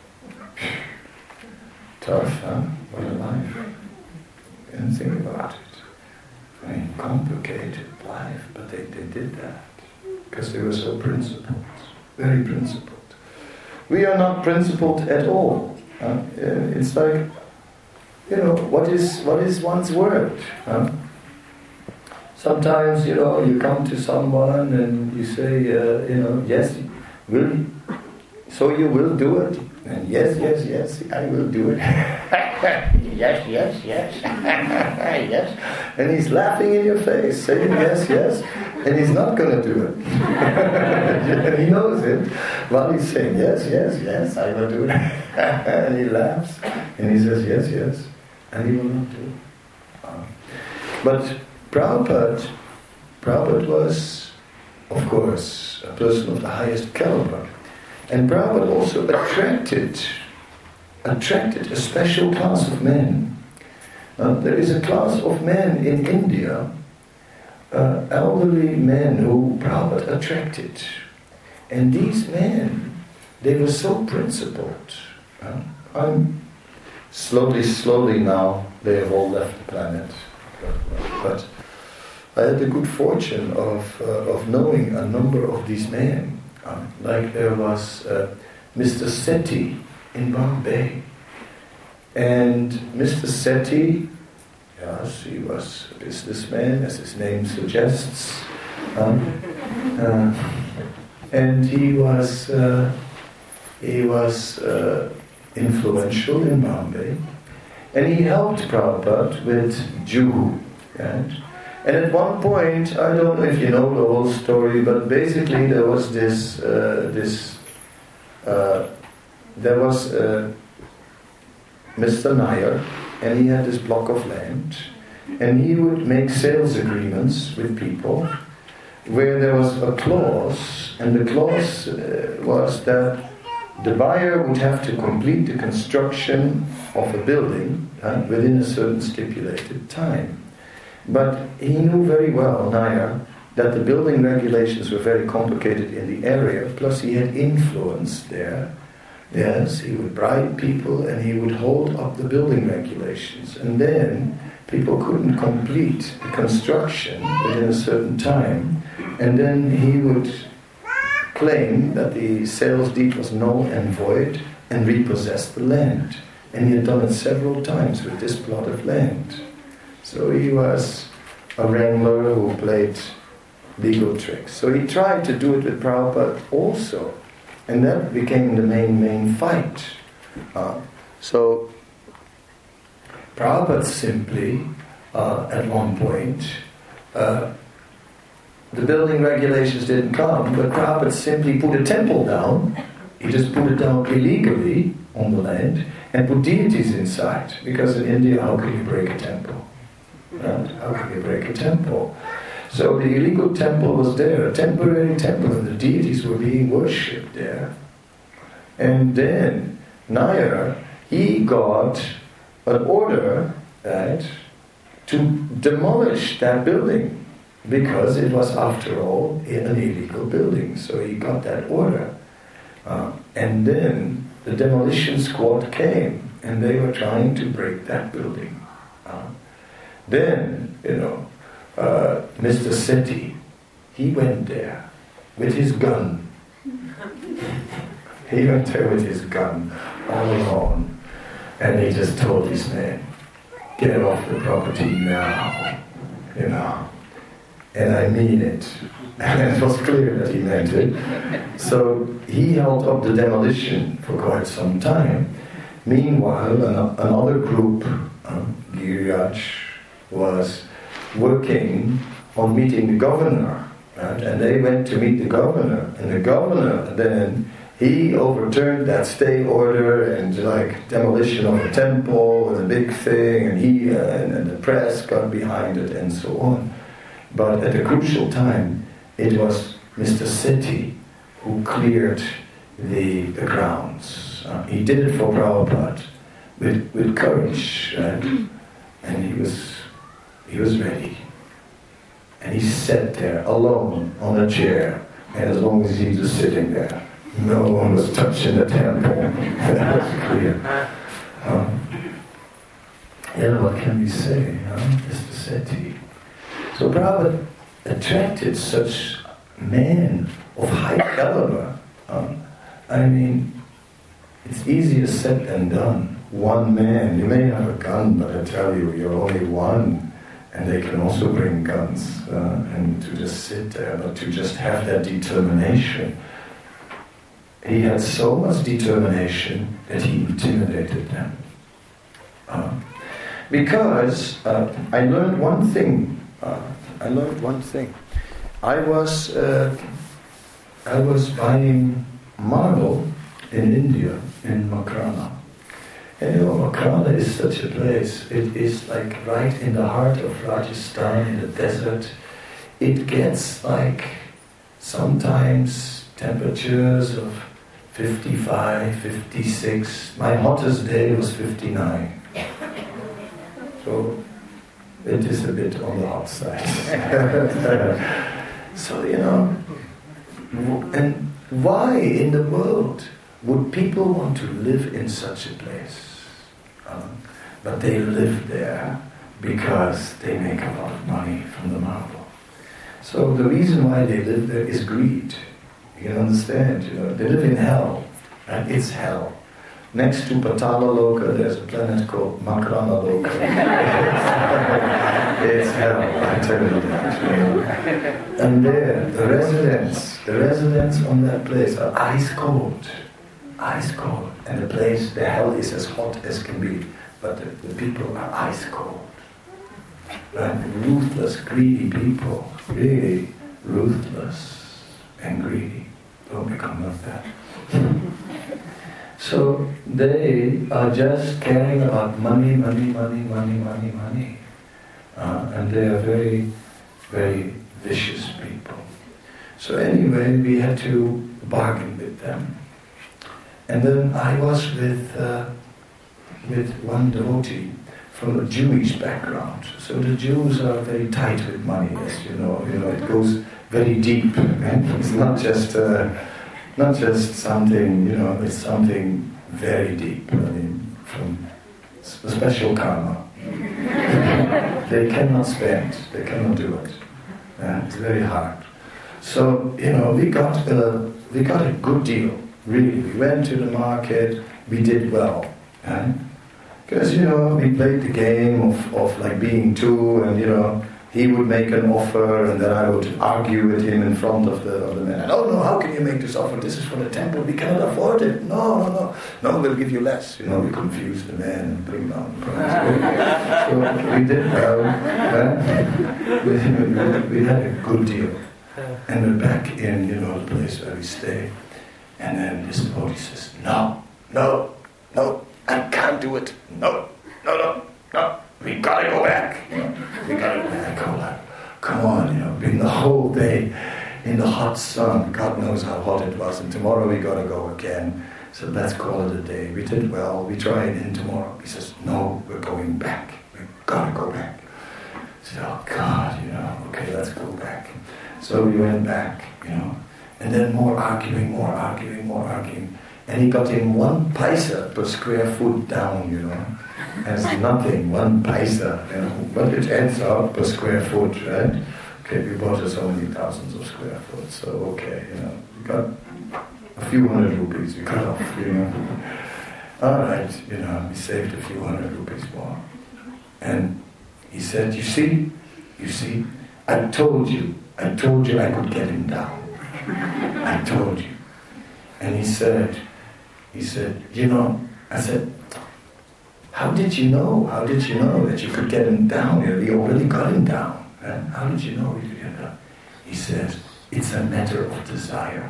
Tough, huh? What a life. And think about it. I mean, complicated life, but they, they did that. Because they were so principled. Very principled. We are not principled at all. Uh, it's like you know, what is what is one's word? Huh? Sometimes, you know, you come to someone and you say, uh, you know, yes, will you? So you will do it? And yes, yes, yes, I will do it. Yes, yes, yes, yes. And he's laughing in your face, saying yes, yes, and he's not going to do it. And he knows it, while he's saying yes, yes, yes, I will do it. And he laughs, and he says yes, yes, and he will not do it. Uh, but Prabhupada, Prabhupada was, of course, a person of the highest caliber. And Prabhupada also attracted, attracted a special class of men. Uh, there is a class of men in India, uh, elderly men who Prabhupada attracted. And these men, they were so principled. Uh, I'm slowly, slowly now, they have all left the planet. But, but I had the good fortune of, uh, of knowing a number of these men. Uh, like there was uh, Mister Sethi in Bombay. And Mister Sethi, yes, he was a businessman, as his name suggests. Um, uh, and he was uh, he was uh, influential in Bombay. And he helped Prabhupada with Juhu. Right? And at one point, I don't know if you know the whole story, but basically there was this, uh, this, uh, there was uh, Mister Nair, and he had this block of land, and he would make sales agreements with people, where there was a clause, and the clause uh, was that the buyer would have to complete the construction of a building uh, within a certain stipulated time. But he knew very well, Nair, that the building regulations were very complicated in the area, plus he had influence there. Yes, he would bribe people and he would hold up the building regulations. And then people couldn't complete the construction within a certain time. And then he would claim that the sales deed was null and void and repossess the land. And he had done it several times with this plot of land. So he was a wrangler who played legal tricks. So he tried to do it with Prabhupada also. And that became the main, main fight. Uh, so Prabhupada simply, uh, at one point, uh, the building regulations didn't come, but Prabhupada simply put a temple down. He just put it down illegally on the land and put deities inside. Because in India, how can you break a temple? Right? How can you break a temple? So the illegal temple was there, a temporary temple, and the deities were being worshipped there. And then Nair, he got an order, right, to demolish that building, because it was, after all, an illegal building. So he got that order. Uh, and then the demolition squad came, and they were trying to break that building. Uh, then, you know, uh, Mister Sethi, he went there with his gun. He went there with his gun, all alone, and he just told his men, "Get off the property now," you know. And I mean it. And it was clear that he meant it. So he held up the demolition for quite some time. Meanwhile, an- another group, um, Giriraj, was working on meeting the governor. Right? And they went to meet the governor. And the governor then, he overturned that stay order and like demolition of a temple and a big thing, and he uh, and, and the press got behind it and so on. But at a crucial time, it was Mister Sethi who cleared the, the grounds. Uh, he did it for Prabhupada with, with courage, right? And he was he was ready. And he sat there alone on a chair, and as long as he was sitting there, no one was touching the temple. That was clear. Um, yeah, what can we say, huh? Mister Sethi. So Prabhupada attracted such men of high caliber. Um, I mean, it's easier said than done. one man. You may have a gun, but I tell you, you're only one. And they can also bring guns. Uh, and to just sit there, but to just have that determination. He had so much determination that he intimidated them. Uh, because uh, I learned one thing. Uh, I learned one thing. I was uh, I was buying marble in India, in Makrana. And you know, Makrana is such a place. It is like right in the heart of Rajasthan, in the desert. It gets like sometimes temperatures of fifty-five, fifty-six. My hottest day was fifty-nine. So it is a bit on the hot side. So, you know, and why in the world would people want to live in such a place? Um, but they live there because they make a lot of money from the marble. So the reason why they live there is greed. You can understand, you know, they live in hell, and it's hell. Next to Patala Loka, there's a planet called Makrana Loka. It's hell, I tell you that. You know. And there, the residents, the residents on that place are ice cold. Ice cold. And the place, the hell is as hot as can be, but the, the people are ice cold. And ruthless, greedy people, really ruthless and greedy. Don't become like that. So they are just caring about money, money, money, money, money, money. Uh, and they are very, very vicious people. So anyway, we had to bargain with them. And then I was with uh, with one devotee from a Jewish background. So the Jews are very tight with money, as you know. You know, it goes very deep. And it's not just uh, not just something, you know, it's something very deep. I mean, from a special karma. They cannot spend. They cannot do it. Uh, it's very hard. So you know, we got a we got a good deal. Really, we went to the market, we did well. Because, you know, we played the game of, of like being two, and, you know, he would make an offer, and then I would argue with him in front of the, of the man. Oh, no, how can you make this offer? This is for the temple, we cannot afford it. No, no, no. No, we'll give you less. You know, we confused the man and bring down the price. So we did well. Uh, we, we had a good deal. And we're back in, you know, the place where we stay. And then this devotee says, no, no, no, I can't do it. No, no, no, no, we gotta go back. You know, we gotta go back. Come on, come on, you know, been the whole day in the hot sun. God knows how hot it was. And tomorrow we gotta go again. So let's call it a day. We did well. We try it in tomorrow. He says, no, we're going back. We gotta go back. I said, oh God, you know, okay, let's go back. So we went back, you know. And then more arguing, more arguing, more arguing. And he got him one paisa per square foot down, you know. As nothing, one paisa, you know. But it ends up per square foot, right? Okay, we bought us so many thousands of square foot, so okay, you know. We got a few hundred rupees, we cut off, you know. All right, you know, we saved a few hundred rupees more. And he said, you see, you see, I told you, I told you I could get him down. I told you. And he said, he said, you know, I said, how did you know? How did you know that you could get him down? You know, you already got him down. Right? How did you know you could get him down? He said, it's a matter of desire.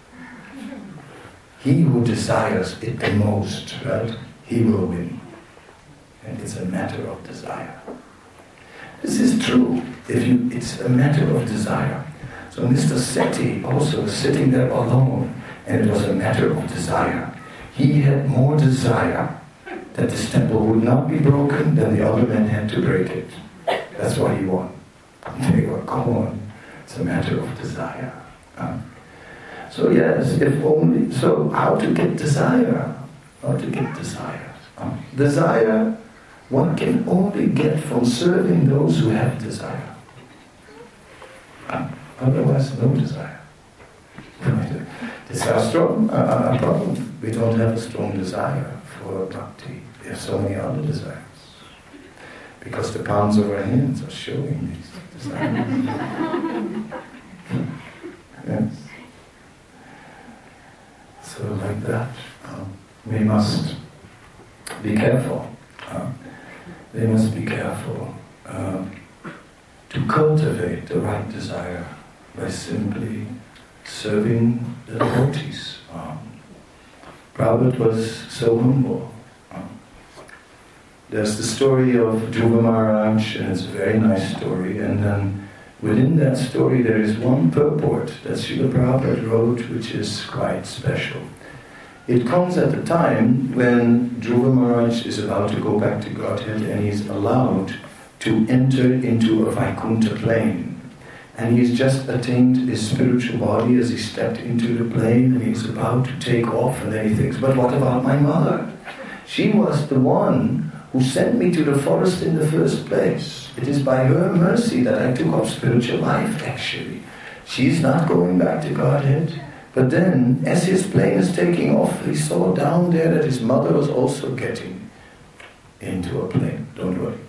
He who desires it the most, right, he will win. And it's a matter of desire. This is true. If you, it's a matter of desire. So Mister Seti also sitting there alone, and it was a matter of desire. He had more desire that this temple would not be broken than the other men had to break it. That's why he won. They were, come on, it's a matter of desire. Um, so yes, if only, so how to get desire? How to get desire? Um, desire, one can only get from serving those who have desire. Um, Otherwise, no desire. Desire strong, uh, a problem. We don't have a strong desire for bhakti. We have so many other desires. Because the palms of our hands are showing these desires. Yes. So like that, um, we must be careful. Uh, we must be careful uh, to cultivate the right desire by simply serving the devotees. Um, Prabhupada was so humble. Um, there's the story of Dhruva Maharaj, and it's a very nice story, and then within that story there is one purport that Srila Prabhupada wrote which is quite special. It comes at the time when Dhruva Maharaj is about to go back to Godhead and he's allowed to enter into a Vaikuntha plane. And he's just attained his spiritual body as he stepped into the plane, and he's about to take off, and then he thinks, but what about my mother? She was the one who sent me to the forest in the first place. It is by her mercy that I took up spiritual life, actually. She's not going back to Godhead. But then, as his plane is taking off, he saw down there that his mother was also getting into a plane. Don't worry.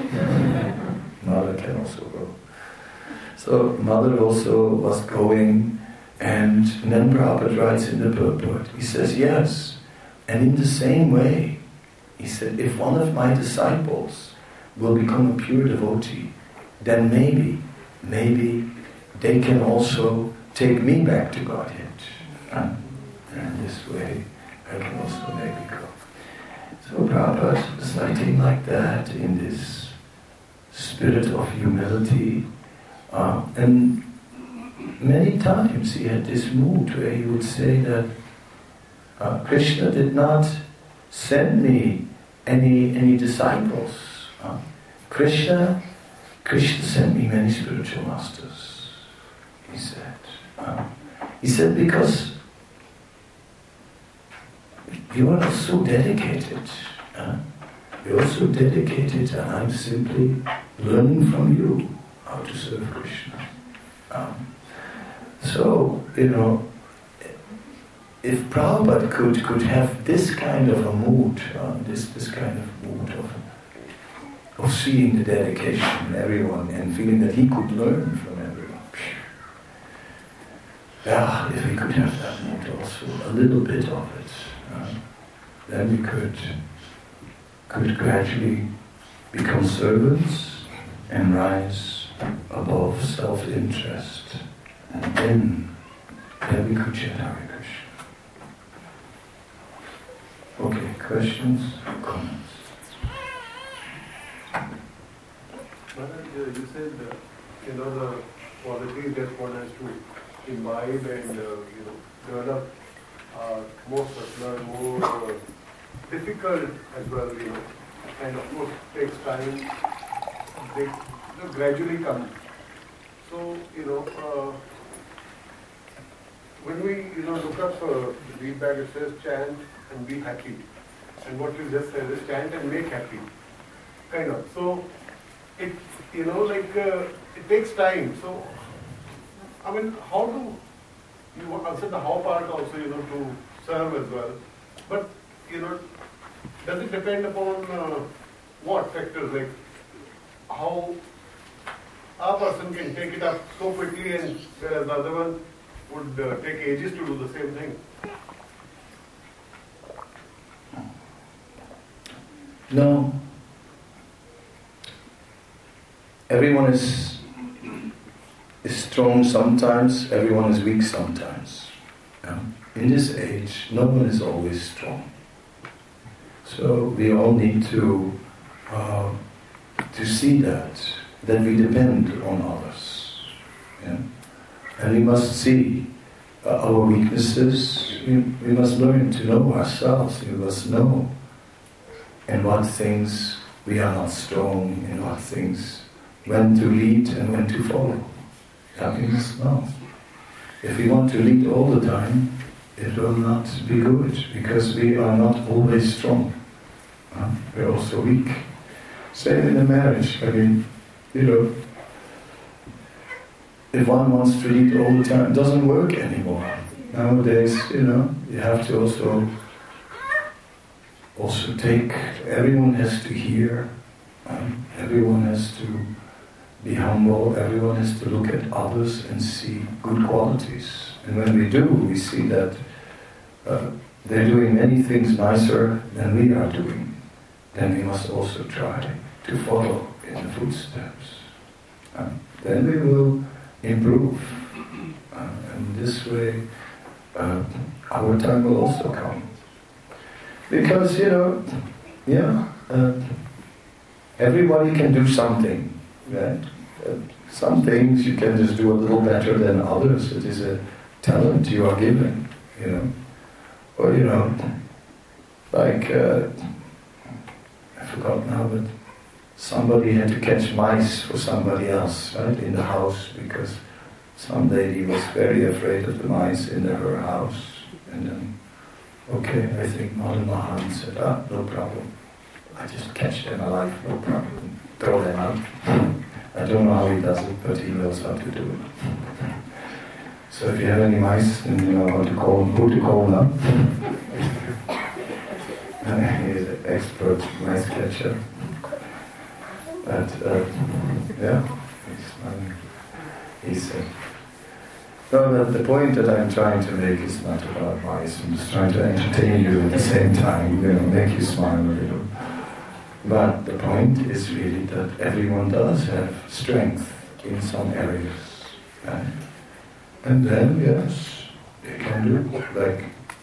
Mother can also go. So, mother also was going, and then Prabhupada writes in the purport, he says, yes, and in the same way, he said, if one of my disciples will become a pure devotee, then maybe, maybe they can also take me back to Godhead. And in this way, I can also maybe go. So Prabhupada was writing like that, in this spirit of humility. Uh, and many times he had this mood where he would say that uh, Krishna did not send me any any disciples. Uh, Krishna, Krishna sent me many spiritual masters, he said. Uh, he said, because you are so dedicated. Uh, you're so dedicated, and I'm simply learning from you how to serve Krishna. Um, so, you know, if Prabhupada could, could have this kind of a mood, uh, this, this kind of mood of, of seeing the dedication in everyone and feeling that he could learn from everyone. Yeah, if we could have that mood also, a little bit of it, uh, then we could, could gradually become servants and rise above self-interest, and then, then we could chant Hare Krishna. Okay, questions, comments? Maharaj, you said, uh, you know, the qualities that one has to imbibe and, uh, you know, develop are more subtle, more uh, difficult as well, you know, and of course takes time. They you know, gradually come. So, you know, uh, when we, you know, look up uh, the feedback, it says chant and be happy. And what you just said is chant and make happy. Kind of. So, it, you know, like, uh, it takes time. So, I mean, how do, you answer the how part also, you know, to serve as well. But, you know, does it depend upon uh, what factors, like how a person can take it up so quickly, and whereas the other one would uh, take ages to do the same thing? No. Everyone is is strong sometimes, everyone is weak sometimes. Yeah? In this age, no one is always strong. So we all need to uh, to see that, that we depend on others. Yeah? And we must see uh, our weaknesses. We, we must learn to know ourselves. We must know in what things we are not strong, in what things, when to lead and when to follow. Yeah, we must know. If we want to lead all the time, it will not be good, because we are not always strong. Uh, we're also weak. Same in a marriage. I mean, you know, if one wants to lead all the time, it doesn't work anymore. Nowadays, you know, you have to also also take, everyone has to hear, um, everyone has to be humble, everyone has to look at others and see good qualities. And when we do, we see that uh, they're doing many things nicer than we are doing. Then we must also try to follow in the footsteps. Um, then we will improve. Uh, and this way, uh, our time will also come. Because, you know, yeah, uh, everybody can do something, right? Uh, some things you can just do a little better than others. It is a talent you are given, you know. Or, you know, like, uh, I forgot now, but somebody had to catch mice for somebody else, right, in the house, because some lady was very afraid of the mice in her house. And then, okay, I think Mother Mahan said, ah, no problem. I just catch them alive, no problem. Throw them out. I don't know how he does it, but he knows how to do it. So if you have any mice, then you know how to call them, who to call them. He's an expert mice catcher. But, uh, yeah, he's, um, he's uh, no, the, the point that I'm trying to make is not about mice. I'm just trying to entertain you at the same time, you know, make you smile a little. But the point is really that everyone does have strength in some areas. Right? And then, yes, they can do, like,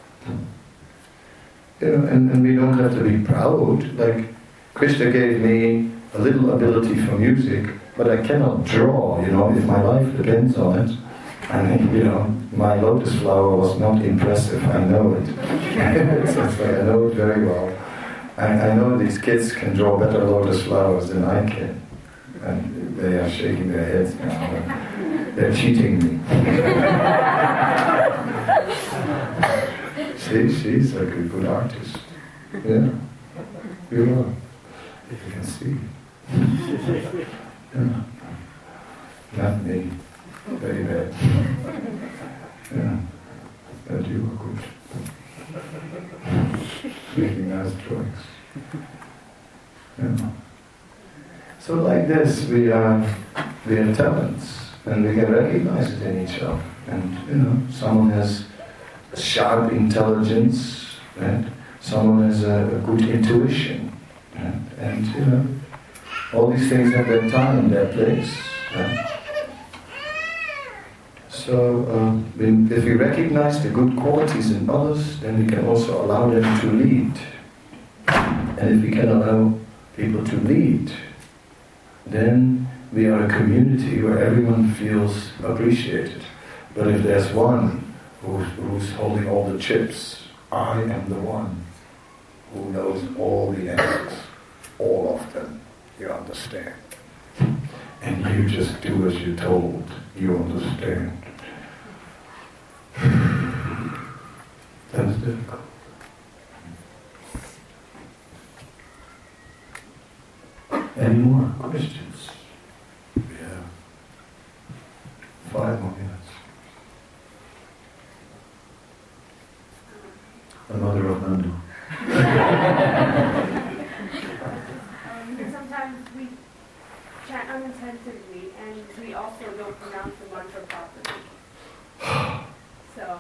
you know, and, and we don't have to be proud. Like, Krishna gave me a little ability for music, but I cannot draw, you know, if my life depends on it. And, you know, my lotus flower was not impressive, I know it. It's like, I know it very well. And I know these kids can draw better lotus flowers than I can. And they are shaking their heads now. They're cheating me. See, she's a good, good artist. Yeah, you are. You can see. Yeah. Not me. Very bad. Yeah. But you are good. Making nice drawings. Yeah. So like this, we are, we have talents, and we can recognize it in each other. And, you know, someone has a sharp intelligence, and someone has a, a good intuition. And, and, you know, all these things have their time and their place. Right? So, um, when, if we recognize the good qualities in others, then we can also allow them to lead. And if we can allow people to lead, then we are a community where everyone feels appreciated. But if there's one who's, who's holding all the chips, I am the one who knows all the answers, all of them, you understand. And you just do as you're told, you understand. That's difficult. Any more questions? Yeah. Five more minutes. Another of Nandu. um, sometimes we chant unintentively, and we also don't pronounce the mantra properly. So,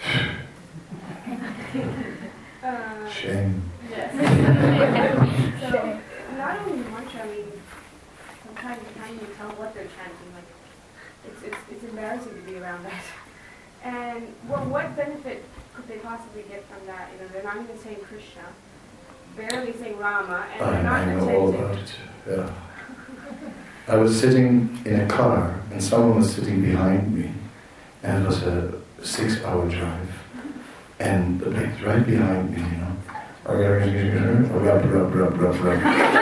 uh, shame. Yes. So, not only the mantra, I mean, sometimes you can't even tell what they're chanting. Like, it's it's it's embarrassing to be around that. And well, what benefit could they possibly get from that? You know, they're not even saying Krishna, barely saying Rama, and they're not I know all chanting. about it. Yeah. I was sitting in a car, and someone was sitting behind me, and it was a six-hour drive, and the lady right behind me, you know. Rub, rub, rub, rub, rub.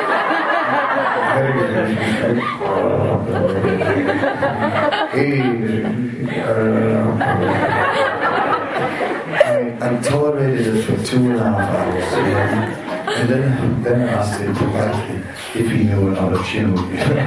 I, I tolerated it for two and a half hours, you know? And then, then I asked him politely if he knew another tune.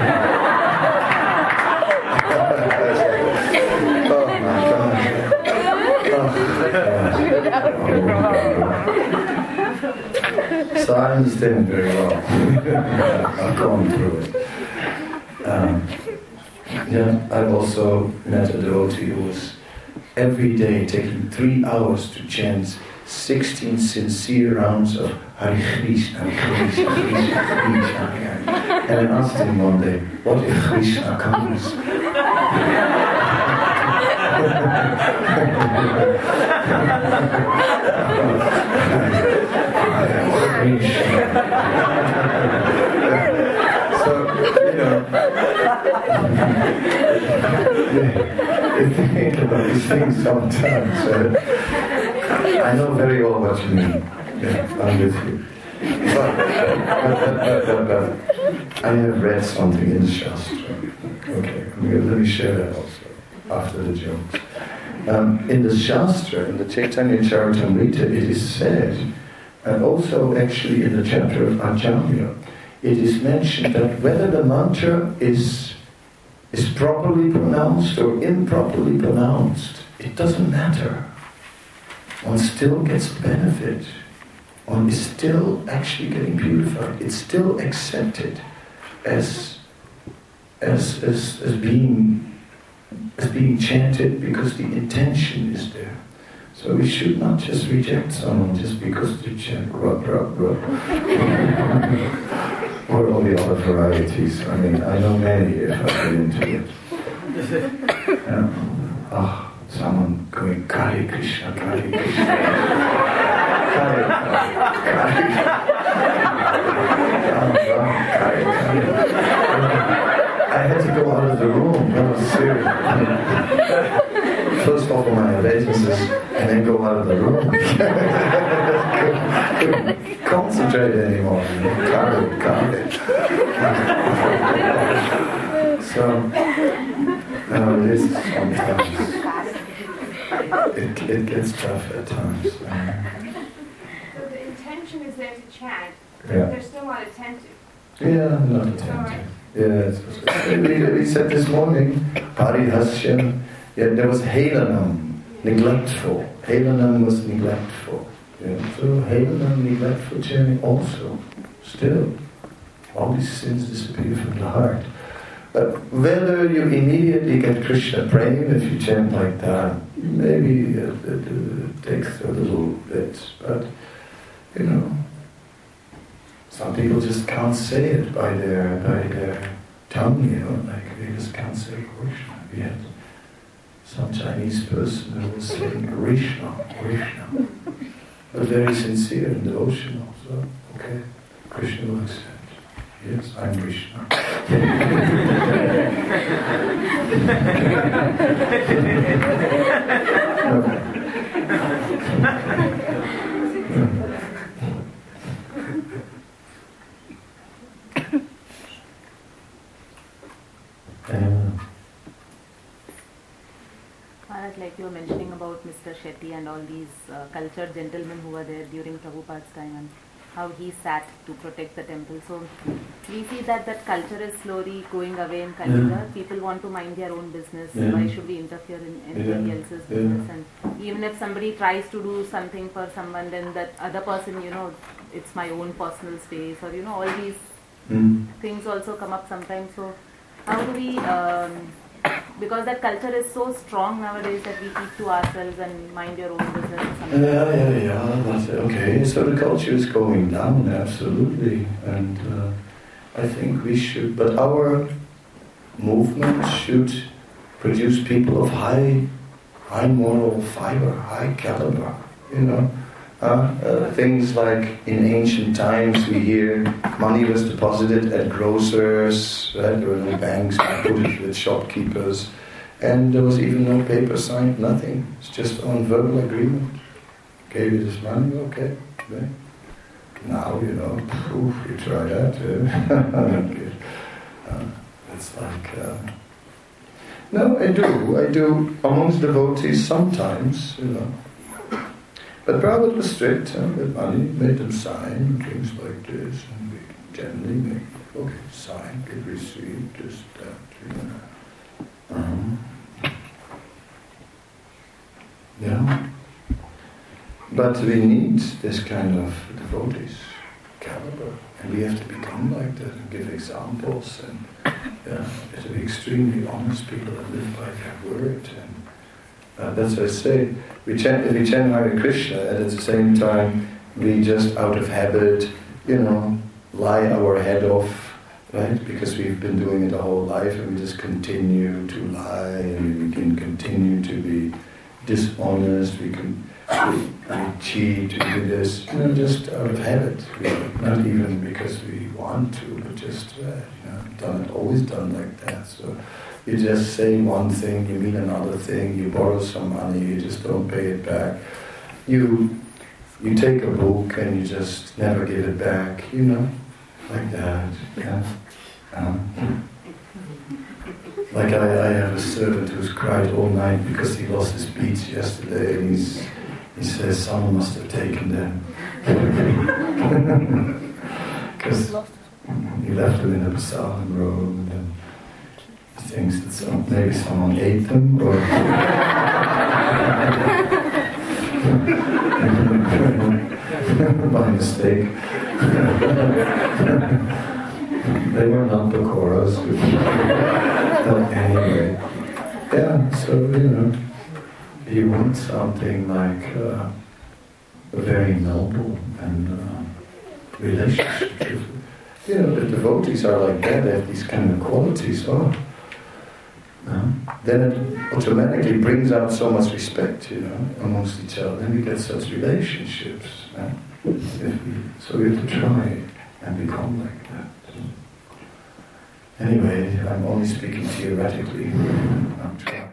Oh my God. Oh, God. So I understand very well. I've gone through it. Um, yeah, I've also met a devotee who was every day taking three hours to chant sixteen sincere rounds of Hare Krishna, Hare Krishna, Hare Krishna, Hare Krishna, Hare Krishna. And I asked him one day, what if Krishna comes? So, you know, you think about these things sometimes. Uh, I know very well what you mean. Yeah, I'm with you. But, but, but, but, but I have read something in the Shastra. Okay, let me share that also after the jokes. Um, in the Shastra, in the Chaitanya Charitamrita, it is said, and also actually in the chapter of Acharya, it is mentioned that whether the mantra is is properly pronounced or improperly pronounced, it doesn't matter. One still gets the benefit. One is still actually getting purified. It's still accepted as as as, as being as being chanted because the intention is there. So we should not just reject someone just because they chant rub, rub, rub. Or all the other varieties. I mean, I know many if I get into it. Um, oh, someone going Kare Krishna, Kare Krishna. Kare, Kare, Kare, I had to go out of the room. That was serious. First offer my obeisances and then go out of the room. Couldn't concentrate anymore. Kare, Kare. So, no, it is sometimes. It, it gets tough at times. So the intention is there to chant, but Yeah. they're still not attentive. Yeah, not attentive. Yes. We, we said this morning, Parihasya, yeah, there was Helanam, neglectful. Helanam was neglectful. Yeah. So Helanam, neglectful chanting also, still. All these sins disappear from the heart. But whether you immediately get Krishna praying if you chant like that, maybe it, it, it takes a little bit, but you know, some people just can't say it by their by their tongue, you know, like they just can't say Krishna. We had some Chinese person who was saying Krishna, Krishna, but very sincere and devotional. So okay, Krishna will accept. Yes, I'm Krishna. Maharaj, like you were mentioning about Mister Shetty and all these uh, cultured gentlemen who were there during Prabhupada's time and how he sat to protect the temple. So we see that that culture is slowly going away in Kaliuga. Yeah. People want to mind their own business. Yeah. Why should we interfere in anybody Yeah. else's Yeah. business? And even if somebody tries to do something for someone, then that other person, you know, it's my own personal space, or you know, all these Mm. things also come up sometimes. So how do we, um, because that culture is so strong nowadays that we keep to ourselves and mind your own business or something. Yeah, yeah, yeah. That's okay. So the culture is going down, absolutely, and uh, I think we should. But our movement should produce people of high, high moral fiber, high caliber. You know, uh, uh, things like in ancient times we hear money was deposited at grocers, right? There were no banks, we put it with shopkeepers. And there was even no paper signed, nothing. It's just on verbal agreement. Gave you this money, okay. okay. Now, you know, oof, you try that. Uh, uh, it's like... Uh, no, I do. I do amongst devotees sometimes, you know. But Prabhupada was strict huh, with money, made them sign things like this. And we generally make, okay, sign, get received, this, that, you know. Um, yeah, but we need this kind of devotees. caliber. And we have to become like that and give examples and uh, to be extremely honest people that live by their word. And uh, that's what I say. We chant, we chant Hare Krishna, and at the same time we just out of habit, you know, lie our head off, right? Because we've been doing it our whole life, and we just continue to lie, and we can continue to be dishonest. We can we, we cheat. We do this, you know, just out of habit. We, not even because we want to, but just uh, you know, done it, always done like that. So you just say one thing, you mean another thing. You borrow some money, you just don't pay it back. You you take a book and you just never give it back. You know. Like that, yeah. Um, like I, I have a servant who's cried all night because he lost his beads yesterday, and he's, he says someone must have taken them. Because he left them in the Prasadam road, and he thinks that some, maybe someone ate them, or by mistake. They were not the chorus. But anyway, yeah, so, you know, you want something like uh, a very noble and uh, relationship. You know, the devotees are like that, they have these kind of qualities. Oh, no? Then it automatically brings out so much respect, you know, amongst each other, and we get such relationships. No? If we, so we have to try and become like that. Anyway, I'm only speaking theoretically. I'm trying.